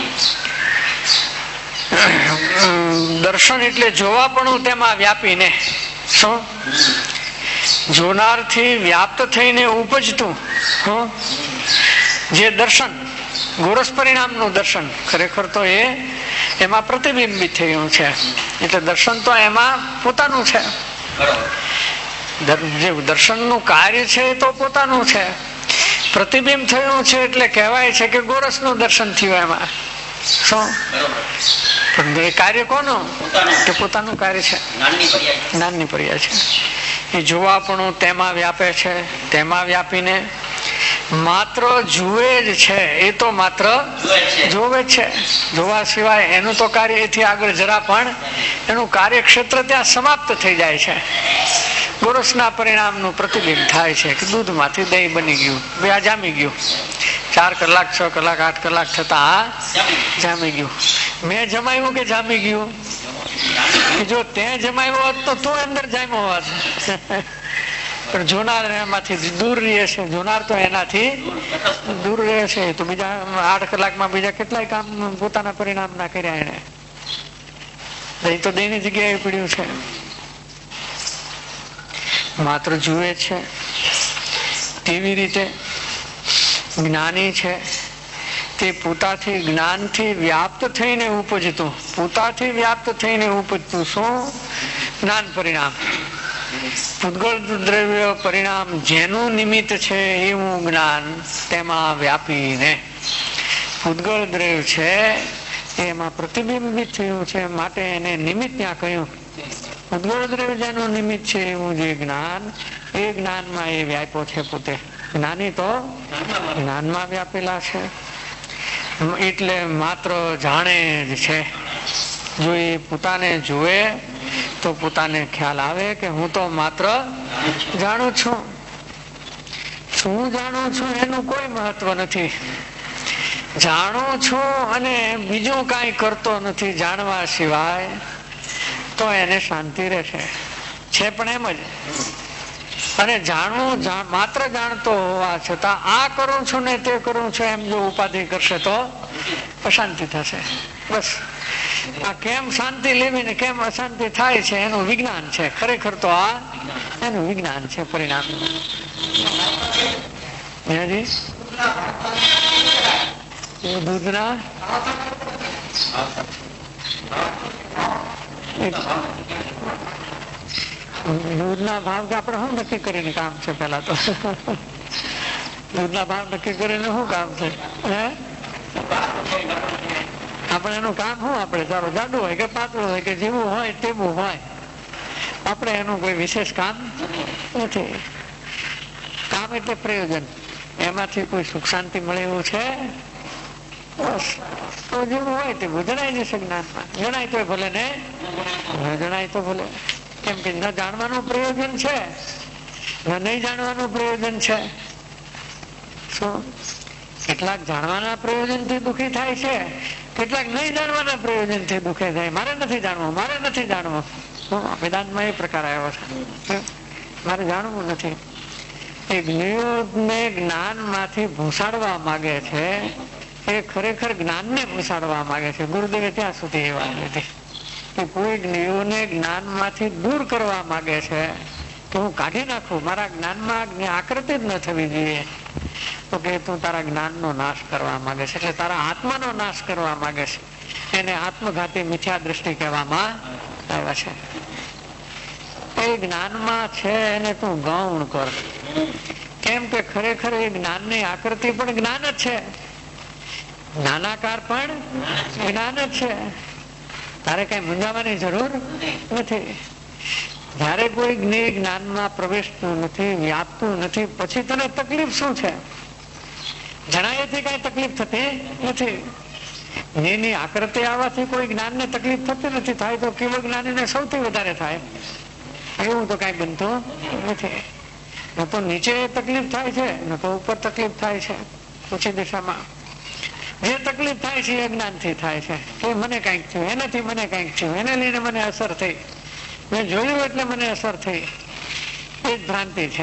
દર્શન એટલે જોવાપણું તેમાં વ્યાપીને, શું જોનારથી વ્યાપ્ત થઈને ઉપજતું જે દર્શન, ગોરસ પરિણામનું દર્શન, ખરેખર તો એ એમાં પ્રતિબિંબિત થયું છે. એટલે દર્શન તો એમાં પોતાનું છે. જે દર્શનનું કાર્ય છે એ તો પોતાનું છે. પ્રતિબિંબ થયું છે એટલે કહેવાય છે કે ગોરસનું દર્શન થયું. એમાં શું પણ એ કાર્ય કોનું? કે પોતાનું કાર્ય છે. જ્ઞાનની પર્યાય છે. એ જોવાપણું તેમાં વ્યાપે છે. તેમાં વ્યાપીને માત્ર જુએ જ છે. એ તો માત્ર જોવે જ છે. જોવા સિવાય એનું તો કાર્ય એથી આગળ જરા પણ એનું કાર્યક્ષેત્ર ત્યાં સમાપ્ત થઈ જાય છે. ગોરસના પરિણામનું પ્રતિબિંબ થાય છે કે દૂધમાંથી દહીં બની ગયું, બે આ જામી ગયું. 4 કલાક 6 કલાક 8 કલાક થતા જામી ગયું. મેં જમાયું કે જામી ગયું? જો તે જમાયું હોત તો તું અંદર જામ્યો હોત. પણ જોનાર એમાંથી દૂર રહે છે. જોનાર તો એનાથી દૂર રહે છે. તો બીજા 8 કલાકમાં બીજા કેટલાય કામ પોતાના પરિણામ ના કર્યા એને. દહીં તો દહીંની જગ્યાએ પડ્યું છે. માત્ર જુએ છે. તેવી રીતે જ્ઞાની છે તે પોતાથી જ્ઞાનથી વ્યાપ્ત થઈને ઉપજતું, પોતાથી વ્યાપ્ત થઈને ઉપજતું શું? જ્ઞાન પરિણામ. પૂતગળ દ્રવ્ય પરિણામ જેનું નિમિત્ત છે એવું જ્ઞાન તેમાં વ્યાપીને. પૂતગળ દ્રવ્ય છે એમાં પ્રતિબિંબિત થયું છે માટે એને નિમિત્ત ત્યાં કહ્યું. પૂતગળ દ્રવ્ય જેનું નિમિત્ત છે એવું જે જ્ઞાન, એ જ્ઞાનમાં એ વ્યાપ્યો છે પોતે. જ્ઞાની તો જ્ઞાનમાં વ્યાપેલા છે. એટલે માત્ર જાણે જ છે. જો એ પોતાને જુએ તો પોતાને ખ્યાલ આવે કે હું તો માત્ર જાણું છું. શું જાણું છું એનું કોઈ મહત્વ નથી. જાણું છું અને બીજું કાંઈ કરતો નથી જાણવા સિવાય, તો એને શાંતિ રહેશે. છે પણ એમ જ. અને જાણવું માત્ર જાણતો હોવા છતાં આ કરું છું ને તે કરું છું એમ જો ઉપાધિ કરશે તો અશાંતિ થશે. બસ આ કેમ શાંતિ લેવી ને કેમ અશાંતિ થાય છે એનું વિજ્ઞાન છે. ખરેખર તો આ એનું વિજ્ઞાન છે પરિણામ. દૂધના દૂધના ભાવ કે આપણે શું નક્કી કરીને કામ છે? પેલા તો દૂધના ભાવ નક્કી કરીને શું કામ છે? આપણે એનું કામ શું? આપણે સારું જાડું હોય કે પાતળું હોય કે જેવું હોય તેવું હોય, આપણે એનું કોઈ વિશેષ કામ નથી. કામ એટલે પ્રયોજન. એમાંથી કોઈ સુખ શાંતિ મળે એવું છે? બસ તો જેવું હોય તેવું જણાય જશે જ્ઞાનમાં. જણાય તો ભલે ને જણાય તો ભલે. કેમ કે ન જાણવાનું પ્રયોજન છે, નહીં જાણવાનું પ્રયોજન છે. શું કેટલાક જાણવાના પ્રયોજન થી દુઃખી થાય છે, કેટલાક નહીં જાણવાના પ્રયોજન થી દુઃખી થાય. મારે નથી જાણવું, મારે નથી જાણવું. વેદાંતમાં એ પ્રકાર આવ્યો છે. મારે જાણવું નથી. એ નિયોગને જ્ઞાન માંથી ભૂસાડવા માંગે છે. એ ખરેખર જ્ઞાનને ભૂસાડવા માંગે છે. ગુરુદેવે ત્યાં સુધી એ વાત લીધી કે કોઈ જ્ઞેયોને જ્ઞાન માંથી દૂર કરવા માંગે છે તો હું કાઢી નાખું. મારા જ્ઞાનમાં આકૃતિ જ ન થવી જોઈએ. તો કે તું તારા જ્ઞાનનો નાશ કરવા માંગે છે, એટલે તારા આત્માનો નાશ કરવા માંગે છે. એને આત્મઘાતી મિથ્યા દ્રષ્ટિ કહેવામાં આવ્યા છે. એ જ્ઞાનમાં છે એને તું ગૌણ કર. કેમ કે ખરેખર એ જ્ઞાનની આકૃતિ પણ જ્ઞાન જ છે, જ્ઞાનાકાર પણ જ્ઞાન જ છે. તારે કઈ મૂંઝાવાની જરૂર નથી. જયારે કોઈ જ્ઞાનમાં પ્રવેશતું નથી, વ્યાપતું નથી, પછી તને તકલીફ શું છે? જણાયેથી કઈ તકલીફ થતી નથી. જ્ઞાનની આકૃતિ આવવાથી કોઈ જ્ઞાનને તકલીફ થતી નથી. થાય તો કેવળ જ્ઞાનીને સૌથી વધારે થાય. એવું તો કઈ બનતું નથી. ન તો નીચે તકલીફ થાય છે, ન તો ઉપર તકલીફ થાય છે. ઊંચી દિશામાં જે તકલીફ થાય છે એ જ્ઞાન થી થાય છે. કે મને કઈક થયું, એનાથી મને કઈક થયું, એને લઈને મને અસર થઈ, મેં જોયું એટલે મને અસર થઈ. એ જ ભ્રાંતિ છે.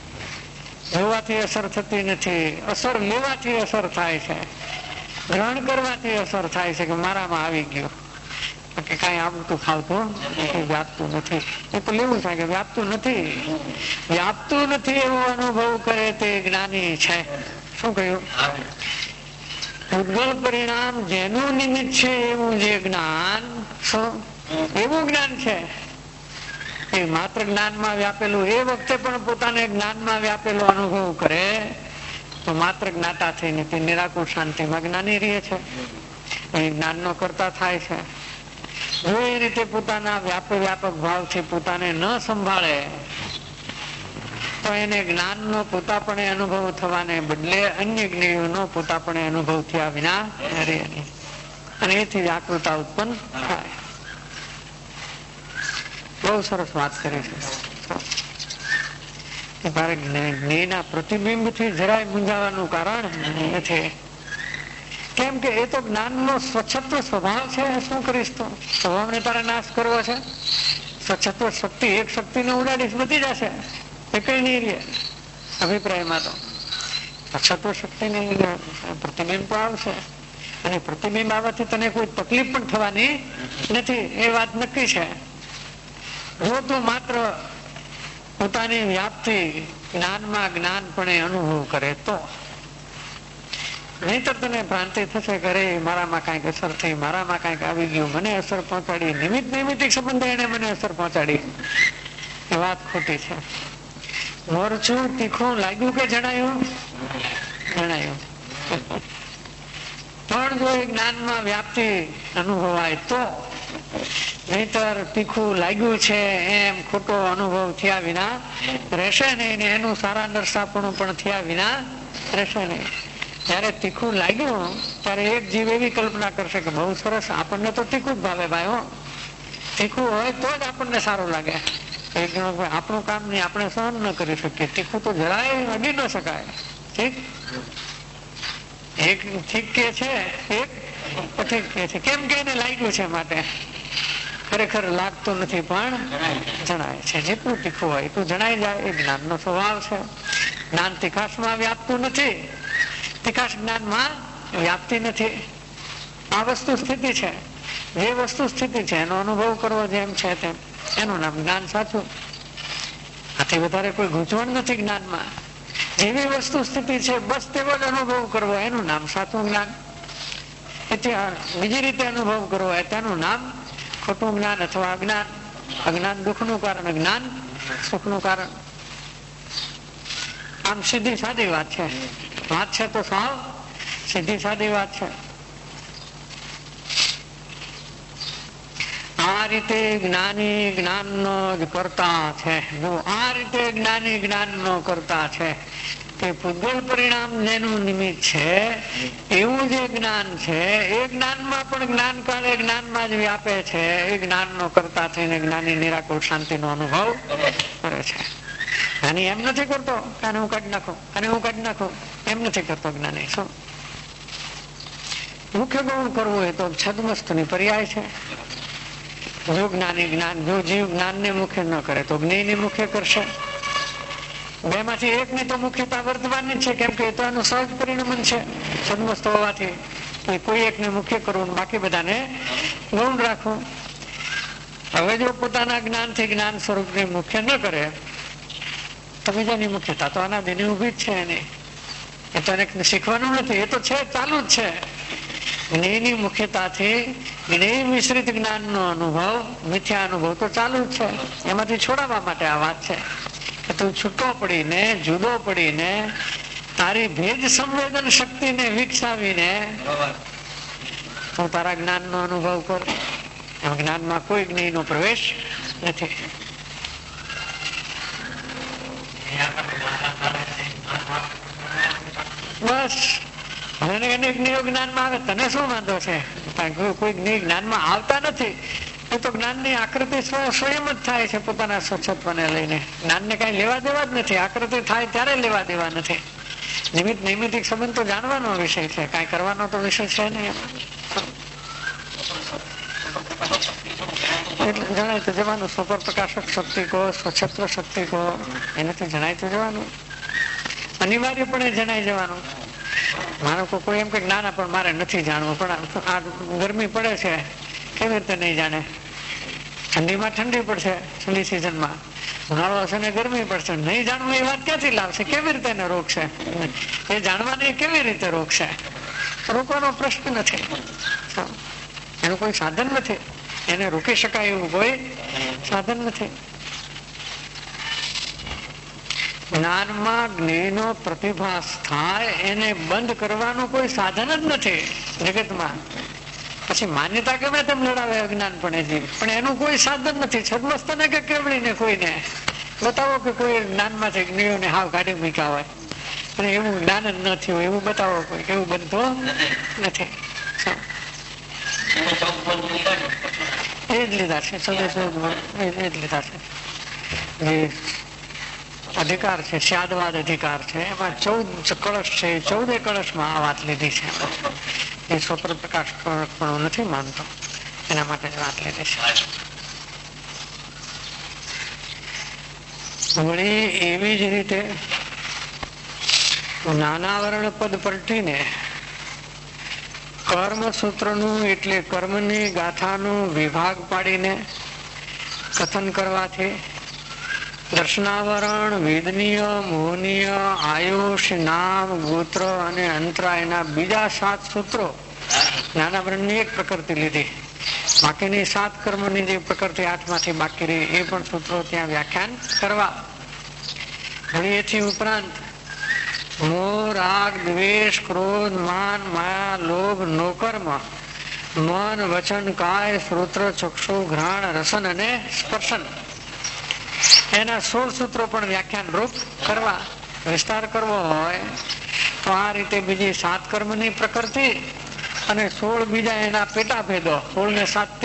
જોવાથી અસર થતી નથી, અસર લેવાથી અસર થાય છે. ગ્રહણ કરવાથી અસર થાય છે કે મારામાં આવી ગયું. કે કઈ આવતું ખાવતું વ્યાપતું નથી. એ તો લેવું થાય કે વ્યાપતું નથી. વ્યાપતું નથી એવો અનુભવ કરે તે જ્ઞાની છે. શું કહ્યું? ઉદ્ગલ પરિણામ જેનું નિમિત્ત છે એવું જે જ્ઞાન, શું એવું જ્ઞાન છે? કે માત્ર જ્ઞાનમાં વ્યાપેલું એ વખતે પણ પોતાને જ્ઞાનમાં વ્યાપેલો અનુભવ કરે તો માત્ર જ્ઞાતા થઈને તે નિરાકુળ શાંતિમાં જ્ઞાની રહે છે, એ જ્ઞાનનો કરતા થાય છે. જો એ રીતે પોતાના વ્યાપક ભાવથી પોતાને ન સંભાળે તો એને જ્ઞાનનો પોતાપણે અનુભવ થવાને બદલે અન્ય જ્ઞેયોનો પોતાપણે અનુભવ થયા વિના રહે નહીં, અને એથી વ્યાકૃતા ઉત્પન્ન થાય. બહુ સરસ વાત કરી છે. મારે જ્ઞેયના પ્રતિબિંબથી જરાય મૂંઝાવાનું કારણ નથી, કેમ કે એ તો જ્ઞાનનો સ્વચ્છત્વ સ્વભાવ છે. શું કરીશ તો સ્વભાવને તારે નાશ કરવો છે? સ્વચ્છત્વ શક્તિ, એક શક્તિને ઉડાડીશ બધી જશે, એ કઈ નહીં રહે. અભિપ્રાયમાં તો સ્વચ્છત્વ શક્તિને પ્રતિબિંબ તો આવશે, અને પ્રતિબિંબ આવવાથી તને કોઈ તકલીફ પણ થવાની નથી, એ વાત નક્કી છે. જો તું માત્ર પોતાની વ્યાપ્તિ જ્ઞાનમાં જ્ઞાનપણે અનુભવ કરે તો, નહીતર તને ભ્રાંતિ થશે કે અરે મારામાં કઈક અસર થઈ, મારામાં કઈક આવી ગયું, મને અસર પહોંચાડી, નિમિત્ત નૈમિતિક સંબંધે એને મને અસર પહોંચાડી, એ વાત ખોટી છે. મોરચું તીખું લાગ્યું કે જણાયું? જણાયું. પણ જો એ જ્ઞાનમાં વ્યાપ્તિ અનુભવાય તો, નહીતર તીખું લાગ્યું છે એમ ખોટો અનુભવ થયા વિના રહેશે નહીં, ને એનું સારા નરસાપણું પણ થયા વિના રહેશે નહીં. જયારે તીખું લાગ્યું ત્યારે એક જીવ એવી કલ્પના કરશે કે બહુ સરસ, આપણને તો તીખું જ ભાવે ભાઈ, હો તીખું હોય તો જ આપણને સારું લાગે. એક જણો આપણું કામ નહીં, આપણે સહન ન કરી શકીએ, તીખું તો જરાય અડી ન શકાય. ઠીક, એક ઠીક કે છે, એક ઠીક કે છે. કેમ કે એને લાગ્યું છે માટે, ખરેખર લાગતું નથી પણ જણાય છે. જેટલું તીખું હોય એટલું જણાઈ જાય, એ જ્ઞાનનો સ્વભાવ છે. જ્ઞાન તીખાશમાં વ્યાપતું નથી, તીખાશ જ્ઞાનમાં વ્યાપતી નથી. આ વસ્તુ સ્થિતિ છે. જે વસ્તુ સ્થિતિ છે એનો અનુભવ કરવો જેમ છે તેમ, એનું નામ જ્ઞાન સાચું. આથી વધારે કોઈ ગૂંચવણ નથી જ્ઞાનમાં. જેવી વસ્તુ સ્થિતિ છે બસ તેવો જ અનુભવ કરવો, એનું નામ સાચું જ્ઞાન. એથી બીજી રીતે અનુભવ કરવો હોય તેનું નામ ખોટું જ્ઞાન અથવા અજ્ઞાન. અજ્ઞાન દુઃખનું કારણ, જ્ઞાન સુખનું કારણ. આમ સીધી સાદી વાત છે. વાત છે તો સાવ સીધી સાદી વાત છે. આ રીતે જ્ઞાની જ્ઞાનનો જ કરતા છે. જો આ રીતે જ્ઞાની જ્ઞાનનો કરતા છે કે પૂતગલ પરિણામ જેનું નિમિત્ત છે એવું જે જ્ઞાન છે, એ જ્ઞાનમાં પણ જ્ઞાન કાળે જ્ઞાનમાં જ વ્યાપે છે. એ જ્ઞાનનો કરતા થઈને જ્ઞાની નિરાકુળ શાંતિનો અનુભવ કરે છે. જ્ઞાની એમ નથી કરતો કાને હું કાઢી નાખું, અને હું કાઢી નાખું, એમ નથી કરતો જ્ઞાની. શું મુખ્ય ગૌણ કરવું હોય તો છદમસ્તની પર્યાય છે. જો જ્ઞાની જ્ઞાન, જો જીવ જ્ઞાનને મુખ્ય ન કરે તો જ્ઞેયને મુખ્ય કરશે. બે માંથી એકની તો મુખ્યતા વર્તવાની છે, કેમ કે એ તો એનું સહજ પરિણમન છે. સદમસ્ત હોવાથી કોઈ એકને મુખ્ય કરવું, બાકી બધાને ગૌણ રાખવું. હવે જો પોતાના જ્ઞાનથી જ્ઞાન સ્વરૂપને મુખ્ય ન કરે તો બીજાની મુખ્યતા તો અનાદિની ઉભી જ છે એની. એ તો એને શીખવાનું નથી, એ તો છે, ચાલુ જ છે. જ્ઞેયની મુખ્યતાથી જ્ઞેય મિશ્રિત જ્ઞાનનો અનુભવ, મિથ્યા અનુભવ તો ચાલુ જ છે. એમાંથી છોડાવવા માટે આ વાત છે કે તું છૂટો પડીને, જુદો પડીને, તારી ભેદ સંવેદન શક્તિને વિકસાવીને તું તારા જ્ઞાનનો અનુભવ કર. જ્ઞાનમાં કોઈ જ્ઞેયનો પ્રવેશ નથી. બસ અનેક જ્ઞાનમાં આવે, તને શું વાંધો છે? કોઈ જ્ઞાનમાં આવતા નથી એ તો જ્ઞાનની આકૃતિ સ્વયં જ થાય છે પોતાના સ્વચ્છત્વને લઈને. જ્ઞાનને કઈ લેવા દેવા જ નથી. આકૃતિ થાય ત્યારે લેવા દેવા નથી. નિમિત્ત નૈમિતિક સંબંધ તો જાણવાનો વિષય છે, કઈ કરવાનો તો વિષય છે નહીં. એટલે જણાય તો જવાનું. સ્વપર પ્રકાશક શક્તિ કહો, સ્વચ્છત્વ શક્તિ કહો, એનાથી જણાય તો જવાનું. અનિવાર્યપણે જણાઈ જવાનું. માનો કોઈ એમ કે ના પણ મારે નથી જાણવું, પણ આ ગરમી પડે છે કેવી રીતે નહીં જાણે? ઠંડીમાં ઠંડી પડશે, ઠંડી સિઝનમાં ઉનાળો હશે ને ગરમી પડશે, નહીં જાણવું એ વાત ક્યાંથી લાવશે? કેવી રીતે એને રોકશે? એ જાણવાની કેવી રીતે રોકશે? રોકવાનો પ્રશ્ન નથી. એનું કોઈ સાધન નથી. એને રોકી શકાય એવું કોઈ સાધન નથી. જ્ઞાનમાં જ્ઞેયનો પ્રતિભાસ થાય એને બંધ કરવાનું કોઈ સાધન જ નથી જગતમાં. પછી માન્યતા ગમે તેમ લડાવે અજ્ઞાન પણ એનું કોઈ સાધન નથી. છદમસ્તને કે કેવડીને કોઈને બતાવો કે કોઈ જ્ઞાનમાંથી જ્ઞેયોને હાવ કાઢી મૂક્યા હોય અને એવું જ્ઞાન જ ન થયું એવું બતાવો. કોઈ એવું બનતું નથી. એ જ લીધા છે, એ જ લીધા છે. જે અધિકાર છે સ્યાદવાદ અધિકાર છે એમાં 14 કળશ છે. 14 કળશમાં આ વાત લીધી છે. એ સ્વપ્ન પ્રકાશ પણ નથી માનતો એના માટે જ વાત લીધી છે. વળી એવી જ રીતે નાનાવરણ પદ પલટીને કર્મ સૂત્રનું એટલે કર્મની ગાથાનું વિભાગ પાડીને કથન કરવાથી દર્શનાવરણ, વેદનીય, મોહનીય, આયુષ, નામ, ગોત્ર અને અંતરાયના બીજા 7 સૂત્રો જ્ઞાનાવરણની એક પ્રકૃતિ લીધી. બાકીની 7 કર્મની જે પ્રકૃતિ 8 માંથી બાકી રહી એ પણ સૂત્રો ત્યાં વ્યાખ્યાન કરવા. વળી એથી ઉપરાંત મોહ, રાગ, દ્વેષ, ક્રોધ, માન, માયા, લોભ, નોકર્મ, મન, વચન, કાય, શ્રોત્ર, ચક્ષુ, ઘ્રાણ, રસન અને સ્પર્શન એના 16 સૂત્રો પણ વ્યાખ્યાન રૂપ કરવા. વિસ્તાર કરવો હોય તો આ રીતે બીજી 7 કર્મની પ્રકૃતિ અને 16 બીજા એના પેટા ભેદો 16 ને 7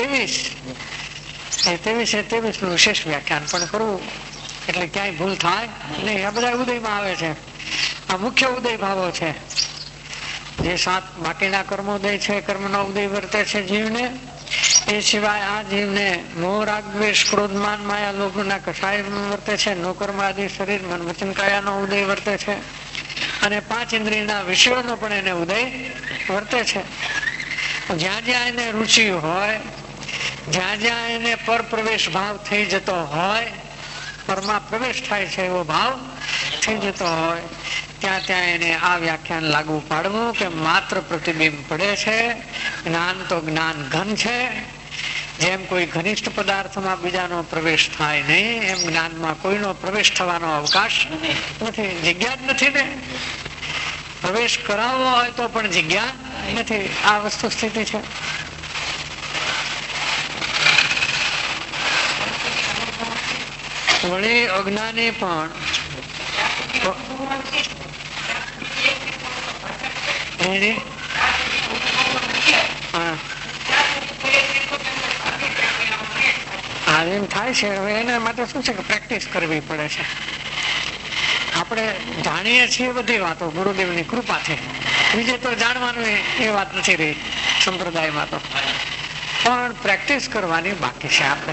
23 નું વિશેષ વ્યાખ્યાન પણ કરવું એટલે ક્યાંય ભૂલ થાય નહીં. આ બધા ઉદયમાં આવે છે. આ મુખ્ય ઉદય ભાવો છે. જે 7 બાકીના કર્મોદય છે, કર્મનો ઉદય વર્તે છે જીવને. એ સિવાય આ જીવને મોહ, રાગ, દ્વેષ, ક્રોધ, માન, માયા, લોભના કષાય વર્તે છે. નોકર્મ આદિ શરીર, મન, વચન, કાયાનો ઉદય વર્તે છે અને 5 ઇન્દ્રિયના વિષયોનો પણ એને ઉદય વર્તે છે. જ્યાં જ્યાં એને રુચિ હોય, જ્યાં જ્યાં એને પર પ્રવેશ ભાવ થઈ જતો હોય, પરમાં પ્રવેશ થાય છે એવો ભાવ થઈ જતો હોય ત્યાં ત્યાં એને આ વ્યાખ્યાન લાગુ પાડવું કે માત્ર પ્રતિબિંબ પડે છે. જ્ઞાન તો જ્ઞાન ઘન છે. જેમ કોઈ ઘનિષ્ઠ પદાર્થમાં બીજાનો પ્રવેશ થાય નહીં એમ જ્ઞાનમાં કોઈનો પ્રવેશ થવાનો અવકાશ નથી. જગ્યા જ નથી ને. પ્રવેશ કરાવવો હોય તો પણ જગ્યા નથી. આ વસ્તુ સ્થિતિ છે. વળી અજ્ઞાની પણ એમ થાય છે. હવે એના માટે શું છે કે પ્રેક્ટિસ કરવી પડે છે. આપણે જાણીએ છીએ બધી વાતો ગુરુદેવની કૃપાથી. બીજે તો જાણવાનું એ વાત નથી રહી સંપ્રદાયમાં તો. પણ પ્રેક્ટિસ કરવાની બાકી છે. આપણે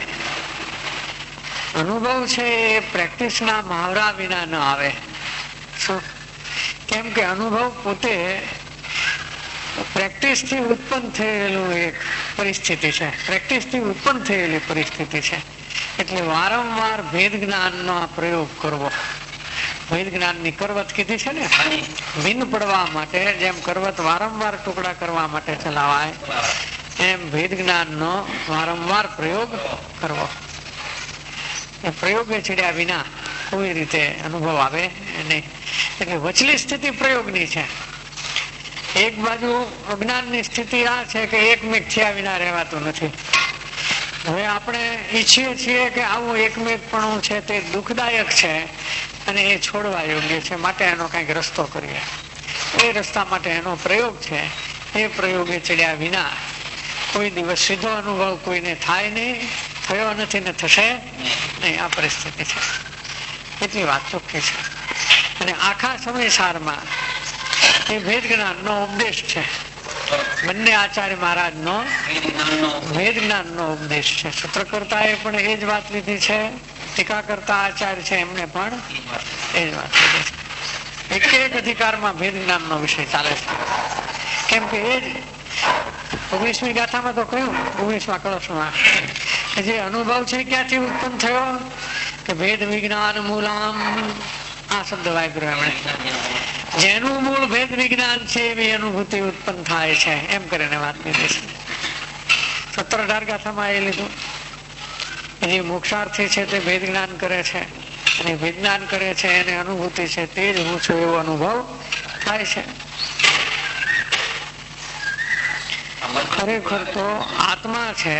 અનુભવ છે એ પ્રેક્ટિસના મહાવરા વિના ન આવે. શું? કેમ કે અનુભવ પોતે પ્રેક્ટિસથી ઉત્પન્ન થયેલું એક પરિસ્થિતિ છે. પ્રેક્ટિસથી ઉત્પન્ન થયેલી પરિસ્થિતિ છે. એટલે વારંવાર ભેદ જ્ઞાનનો પ્રયોગ કરવો. ભેદ જ્ઞાનની કરવત કીધી છે ને, ભિન્ન પડવા માટે જેમ કરવત વારંવાર ટુકડા કરવા માટે ચલાવાય એમ ભેદ જ્ઞાનનો વારંવાર પ્રયોગ કરવો. એ પ્રયોગે ચડ્યા વિના કોઈ રીતે અનુભવ આવે નહીં. એટલે વચલી સ્થિતિ પ્રયોગની છે. એક બાજુ અજ્ઞાનની સ્થિતિ આ છે કે એકમેક થયા વિના રહેવાતું નથી. હવે આપણે ઈચ્છીએ છીએ કે આવું એકમેકપણું છે તે દુઃખદાયક છે અને એ છોડવા યોગ્ય છે, માટે એનો કંઈક રસ્તો કરીએ. એ રસ્તા માટે એનો પ્રયોગ છે. એ પ્રયોગે ચડ્યા વિના કોઈ દિવસ સીધો અનુભવ કોઈને થાય નહીં, થયો નથી ને થશે નહીં. આ પરિસ્થિતિ છે. એટલી વાત ચોખ્ખી છે. અને આખા સમયસારમાં એ ભેદ જ્ઞાનનો ઉપદેશ છે. બંને આચાર્ય મહારાજનો ભેદ જ્ઞાનનો ઉપદેશ છે. સૂત્રકર્તાએ પણ એ જ વાત લીધી છે. ટીકા કરતા આચાર્ય છે એમને પણ એ જ વાત લીધી છે. એક અધિકારમાં ભેદ જ્ઞાનનો વિષય ચાલે છે. કેમ કે એ જ 19મી ગાથામાં તો કહ્યું, 19મા કળશમાં જે અનુભવ છે ક્યાંથી ઉત્પન્ન થયો કે ભેદ વિજ્ઞાન મૂલામ. આ શબ્દ વાપર્યો એમણે. જેનું મૂળ ભેદ વિજ્ઞાન છે એવી અનુભૂતિ ઉત્પન્ન થાય છે એમ કરીને વાત લીધી છે. 17-18 ગાથામાં એ લીધું. જે મોક્ષાર્થી છે તે ભેદ જ્ઞાન કરે છે અને વિજ્ઞાન કરે છે, એને અનુભૂતિ છે, તે જ હું છું એવો અનુભવ થાય છે. ખરેખર તો આત્મા છે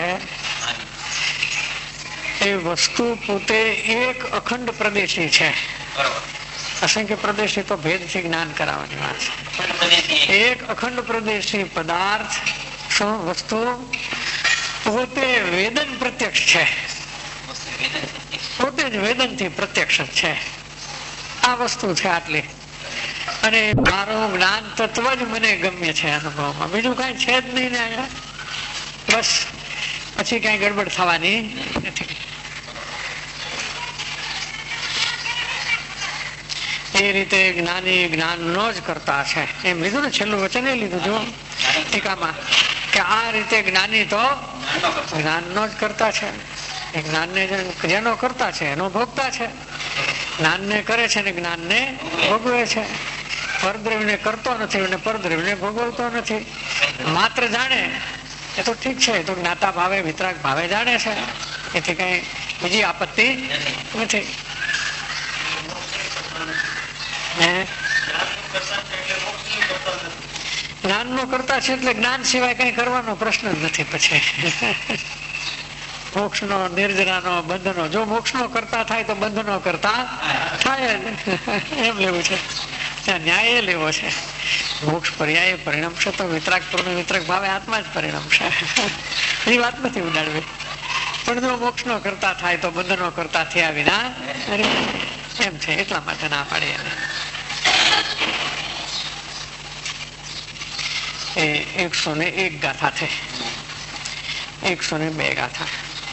એ વસ્તુ પોતે એક અખંડ પ્રદેશી છે. અસંખ્ય પ્રદેશી તો ભેદથી જ્ઞાન કરાવવાની વાત છે. એક અખંડ પ્રદેશી પદાર્થ વસ્તુ પોતે વેદન પ્રત્યક્ષ છે, પોતે જ વેદન થી પ્રત્યક્ષ છે. આ વસ્તુ છે આટલી. અને મારું જ્ઞાન તત્વ જ મને ગમ્ય છે અનુભવમાં, બીજું કઈ છે જ નહીં ને. બસ પછી કઈ ગડબડ થવાની નથી. એ રીતે જ્ઞાની જ્ઞાન નો જ કરતા છે એમ લીધું ને, છેલ્લું વચન એ લીધું જો ટીકામાં કે આ રીતે જ્ઞાની તો જ્ઞાન નો જ કરતા છે. એ જ્ઞાન ને જેનો કરતા છે એનો ભોગતા છે. જ્ઞાન ને કરે છે ને જ્ઞાન ને ભોગવે છે. પરદ્રવ્ય ને કરતો નથી અને પરદ્રવ્ય ને ભોગવતો નથી. માત્ર જાણે એ તો ઠીક છે, એ તો જ્ઞાતા ભાવે વિતરાગ ભાવે જાણે છે, એથી કઈ બીજી આપત્તિ નથી. જ્ઞાન નો કરતા છે એટલે જ્ઞાન સિવાય કઈ કરવાનો પ્રશ્ન જ નથી. પછી મોક્ષ નો, નિર્જરા નો, બંધ નો. જો મોક્ષ નો કરતા થાય તો બંધ નો કરતા થાય એમ લેવું છે. ત્યાં ન્યાય લેવો છે. મોક્ષ પર્યાય પરિણમશે તો વિતરાગ પૂર્ણ વિતરાગ ભાવે આત્મા જ પરિણમશે. એ વાત નથી ઉડાડવી. પણ જો મોક્ષ નો કરતા થાય તો બંધ નો કરતા થયા વિના એમ છે. એટલા માટે ના પાડી એને. એ 101 ગાથા છે, 102 ગાથા.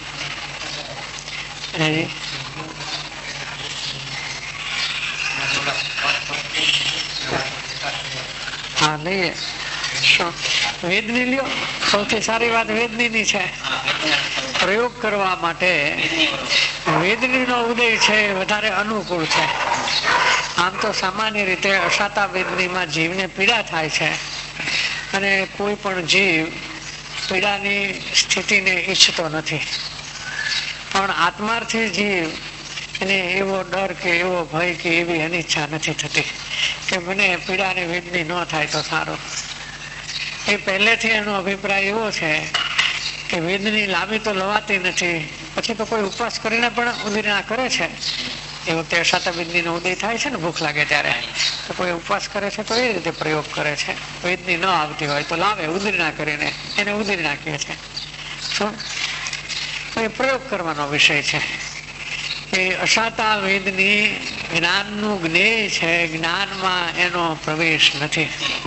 હા લઈએ. વેદની લ્યો. સૌથી સારી વાત વેદની ની છે. પ્રયોગ કરવા માટે વેદની નો ઉદય છે વધારે અનુકૂળ છે. આમ તો સામાન્ય રીતે અશાતા વેદની માં જીવને પીડા થાય છે અને કોઈ પણ જીવ પીડાની સ્થિતિને ઈચ્છતો નથી. પણ આત્માર્થી જીવ એને એવો ડર કે એવો ભય કે એવી અનિચ્છા નથી થતી કે મને પીડાની વેદની ન થાય તો સારું. એ પહેલેથી એનો અભિપ્રાય એવો છે કે વેદની લાંબી તો લવાતી નથી. પછી તો કોઈ ઉપવાસ કરીને પણ ઉદીરણા કરે છે. એ વખતે અશાતા વેદની નો ઉદય થાય છે ને, ભૂખ લાગે ત્યારે તો કોઈ ઉપવાસ કરે છે તો એ રીતે પ્રયોગ કરે છે. વેદની ન આવતી હોય તો લાવે ઉદીરણા કરીને, એને ઉદીરણા કહે છે. શું એ પ્રયોગ કરવાનો વિષય છે. એ અશાતા વેદની જ્ઞાનનું જ્ઞેય છે, જ્ઞાનમાં એનો પ્રવેશ નથી.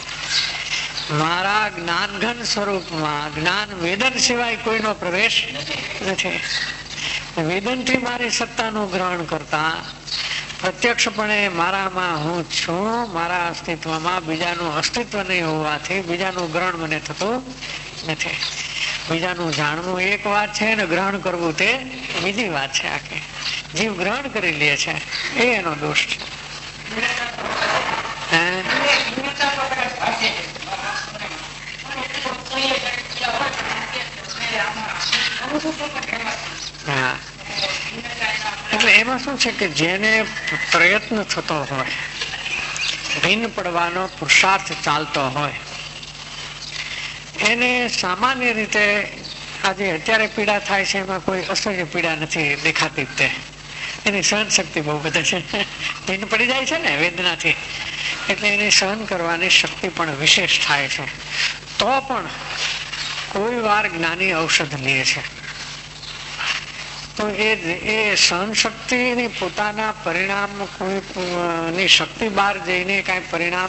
મારા જ્ઞાનઘન સ્વરૂપમાં જ્ઞાન વેદન સિવાય કોઈનો પ્રવેશ નથી. વેદનથી મારી સત્તાનું ગ્રહણ કરતા પ્રત્યક્ષપણે મારામાં હું છું, મારા અસ્તિત્વમાં બીજાનું અસ્તિત્વ નહીં હોવાથી બીજાનું ગ્રહણ મને થતું નથી. બીજાનું જાણવું એક વાત છે ને ગ્રહણ કરવું તે બીજી વાત છે. આખી જીવ ગ્રહણ કરી લે છે એ એનો દોષ છે. હા, એટલે એમાં શું છે કે જેને પ્રયત્ન થતો હોય, ભીન પડવાનો પુરુષાર્થ ચાલતો હોય, એને સામાન્ય રીતે આજે અત્યારે પીડા થાય છે એમાં કોઈ અસહ્ય પીડા નથી દેખાતી. તે એની સહન શક્તિ બહુ વધે છે. ભીન પડી જાય છે ને વેદનાથી, એટલે એની સહન કરવાની શક્તિ પણ વિશેષ થાય છે. તો પણ કોઈ વાર જ્ઞાની ઔષધ લે છે તો એ સહન શક્તિની પોતાના પરિણામ કોઈની શક્તિ બહાર જઈને કઈ પરિણામ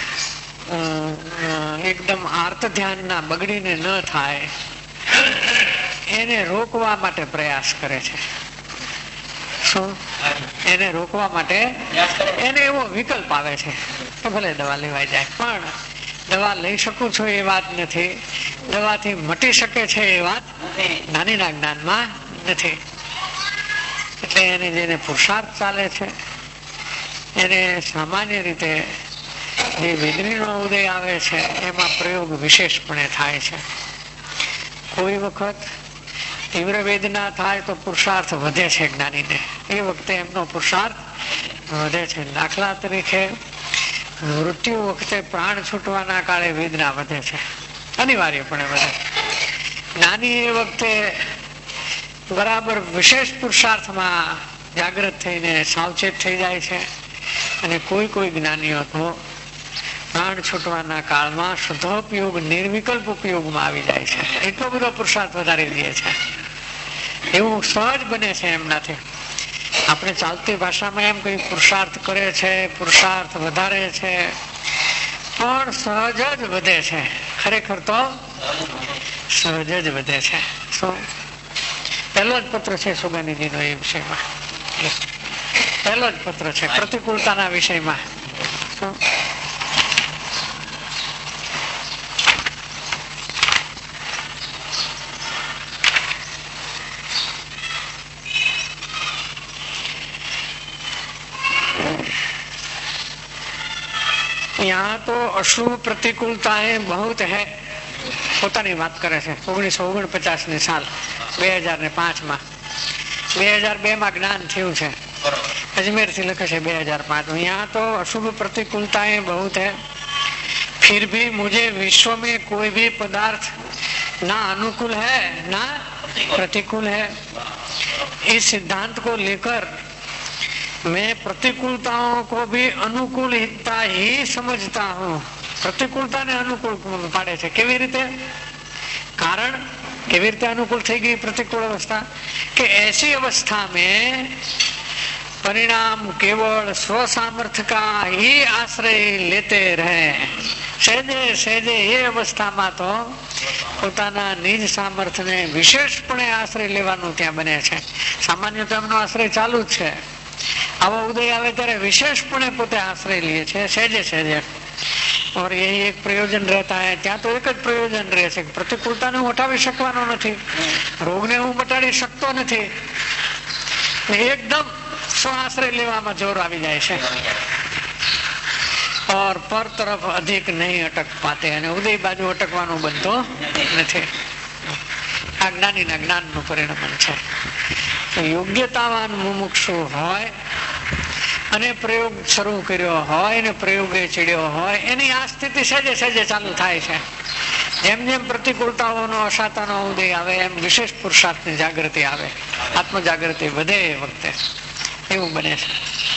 એકદમ આર્ત ધ્યાન ના બગડીને ન થાય એને રોકવા માટે પ્રયાસ કરે છે. શું એને રોકવા માટે એને એવો વિકલ્પ આવે છે કે ભલે દવા લેવાઈ જાય, પણ દવા લઈ શકું છું એ વાત નથી, દવાથી મટી શકે છે એ વાત જ્ઞાનીના જ્ઞાનમાં નથી. એટલે એને જેને પુરુષાર્થ ચાલે છે એને સામાન્ય રીતે જે વેદનીનો ઉદય આવે છે એમાં પ્રયોગ વિશેષપણે થાય છે. કોઈ વખત તીવ્ર વેદના થાય તો પુરુષાર્થ વધે છે જ્ઞાનીને, એ વખતે એમનો પુરુષાર્થ વધે છે. દાખલા તરીકે મૃત્યુ વખતે પ્રાણ છૂટવાના કાળે વેદના વધે છે, અનિવાર્યપણે વધે. જ્ઞાની એ વખતે બરાબર વિશેષ પુરુષાર્થમાં જાગૃત થઈને સાવચેત થઈ જાય છે. અને કોઈ જ્ઞાનીઓ તો પ્રાણ છૂટવાના કાળમાં શુદ્ધોપયોગ નિર્વિકલ્પ ઉપયોગમાં આવી જાય છે. એટલો બધો પુરુષાર્થ વધારી દે છે, એવું સહજ બને છે એમનાથી. આપણે ચાલતી ભાષામાં એમ કઈ પુરુષાર્થ કરે છે, પુરુષાર્થ વધારે છે, પણ સહજ જ વધે છે. ખરેખર તો સહજ જ વધે છે. શું પહેલો જ પત્ર છે સુગાનીજીનો એ વિષયમાં, પહેલો જ પત્ર છે પ્રતિકૂળતાના વિષયમાં. શું यहाँ तो अशुभ प्रतिकूलताएं बहुत है. પોતાની વાત કરે છે 1949 સાલ 2005 માં 2002 માં જ્ઞાન થયું છે. अजमेर से लिखे है 2005. यहाँ तो अशुभ प्रतिकूलताएं बहुत है, फिर भी मुझे विश्व में कोई भी पदार्थ ना अनुकूल है ना प्रतिकूल है. इस सिद्धांत को लेकर मैं प्रतिकूलताओं को भी अनुकूलता ही समझता हूँ. प्रतिकूलता ने अनुकूल पाड़े છે. કેવી રીતે? कारण કેવી રીતે अनुकूल થઈ ગઈ प्रतिकूल अवस्था कि ऐसी अवस्था में परिणाम केवल स्व सामर्थ्य का ही आश्रय लेते रहे. સહેજે સહેજે એ અવસ્થામાં તો પોતાના નિજ સામર્થ્યને વિશેષપણે આશ્રય લેવાનું ત્યાં બને છે. સામાન્ય તો એમનો આશ્રય ચાલુ જ છે. આવો ઉદય આવે ત્યારે વિશેષપણે પોતે આશ્રય લે છે સહેજે સહેજે. और यही एक प्रयोजन रहता है. ત્યાં તો એક જ પ્રયોજન રહે છે કે પ્રતિકૂળતાને હું હટાવી શકવાનો નથી, રોગને હું મટાડી શકતો નથી. એકદમ સ્વાશ્રય લેવામાં જોર આવી જાય છે. और पर तरफ अधिक नहीं अटक पाते. અને ઉદય બાજુ અટકવાનું બનતો નથી. આ જ્ઞાનીના જ્ઞાનનું પરિણામ છે. યોગ્યતાવાન મુમુક્ષુ હોય અને પ્રયોગ શરૂ કર્યો હોય ને પ્રયોગે ચડ્યો હોય, એની આ સ્થિતિ સહેજે સહેજે ચાલુ થાય છે. જેમ જેમ પ્રતિકૂળતાઓનો અશાતાનો ઉદય આવે એમ વિશેષ પુરુષાર્થની જાગૃતિ આવે, આત્મ જાગૃતિ વધે એ વખતે એવું બને છે.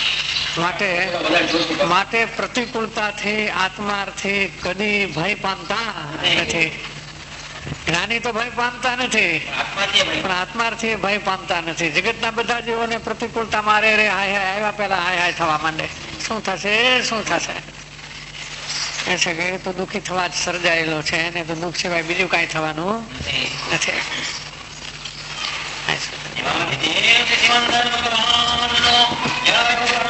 માટે પ્રતિકૂળતાથી આત્માર્થી કદી ભય પામતા નથી. જ્ઞાની તો ભય પામતા નથી, પણ આત્માર્થી ભય પામતા નથી. જગતના બધા જીવોને પ્રતિકૂળતા મારે રે હાય હાય આવ્યા પેલા હાય હાય થવા માંડે. શું થશે શું થશે એ છે કે એ તો દુઃખી થવા જ સર્જાયેલો છે, એને તો દુઃખ સિવાય બીજું કઈ થવાનું નથી.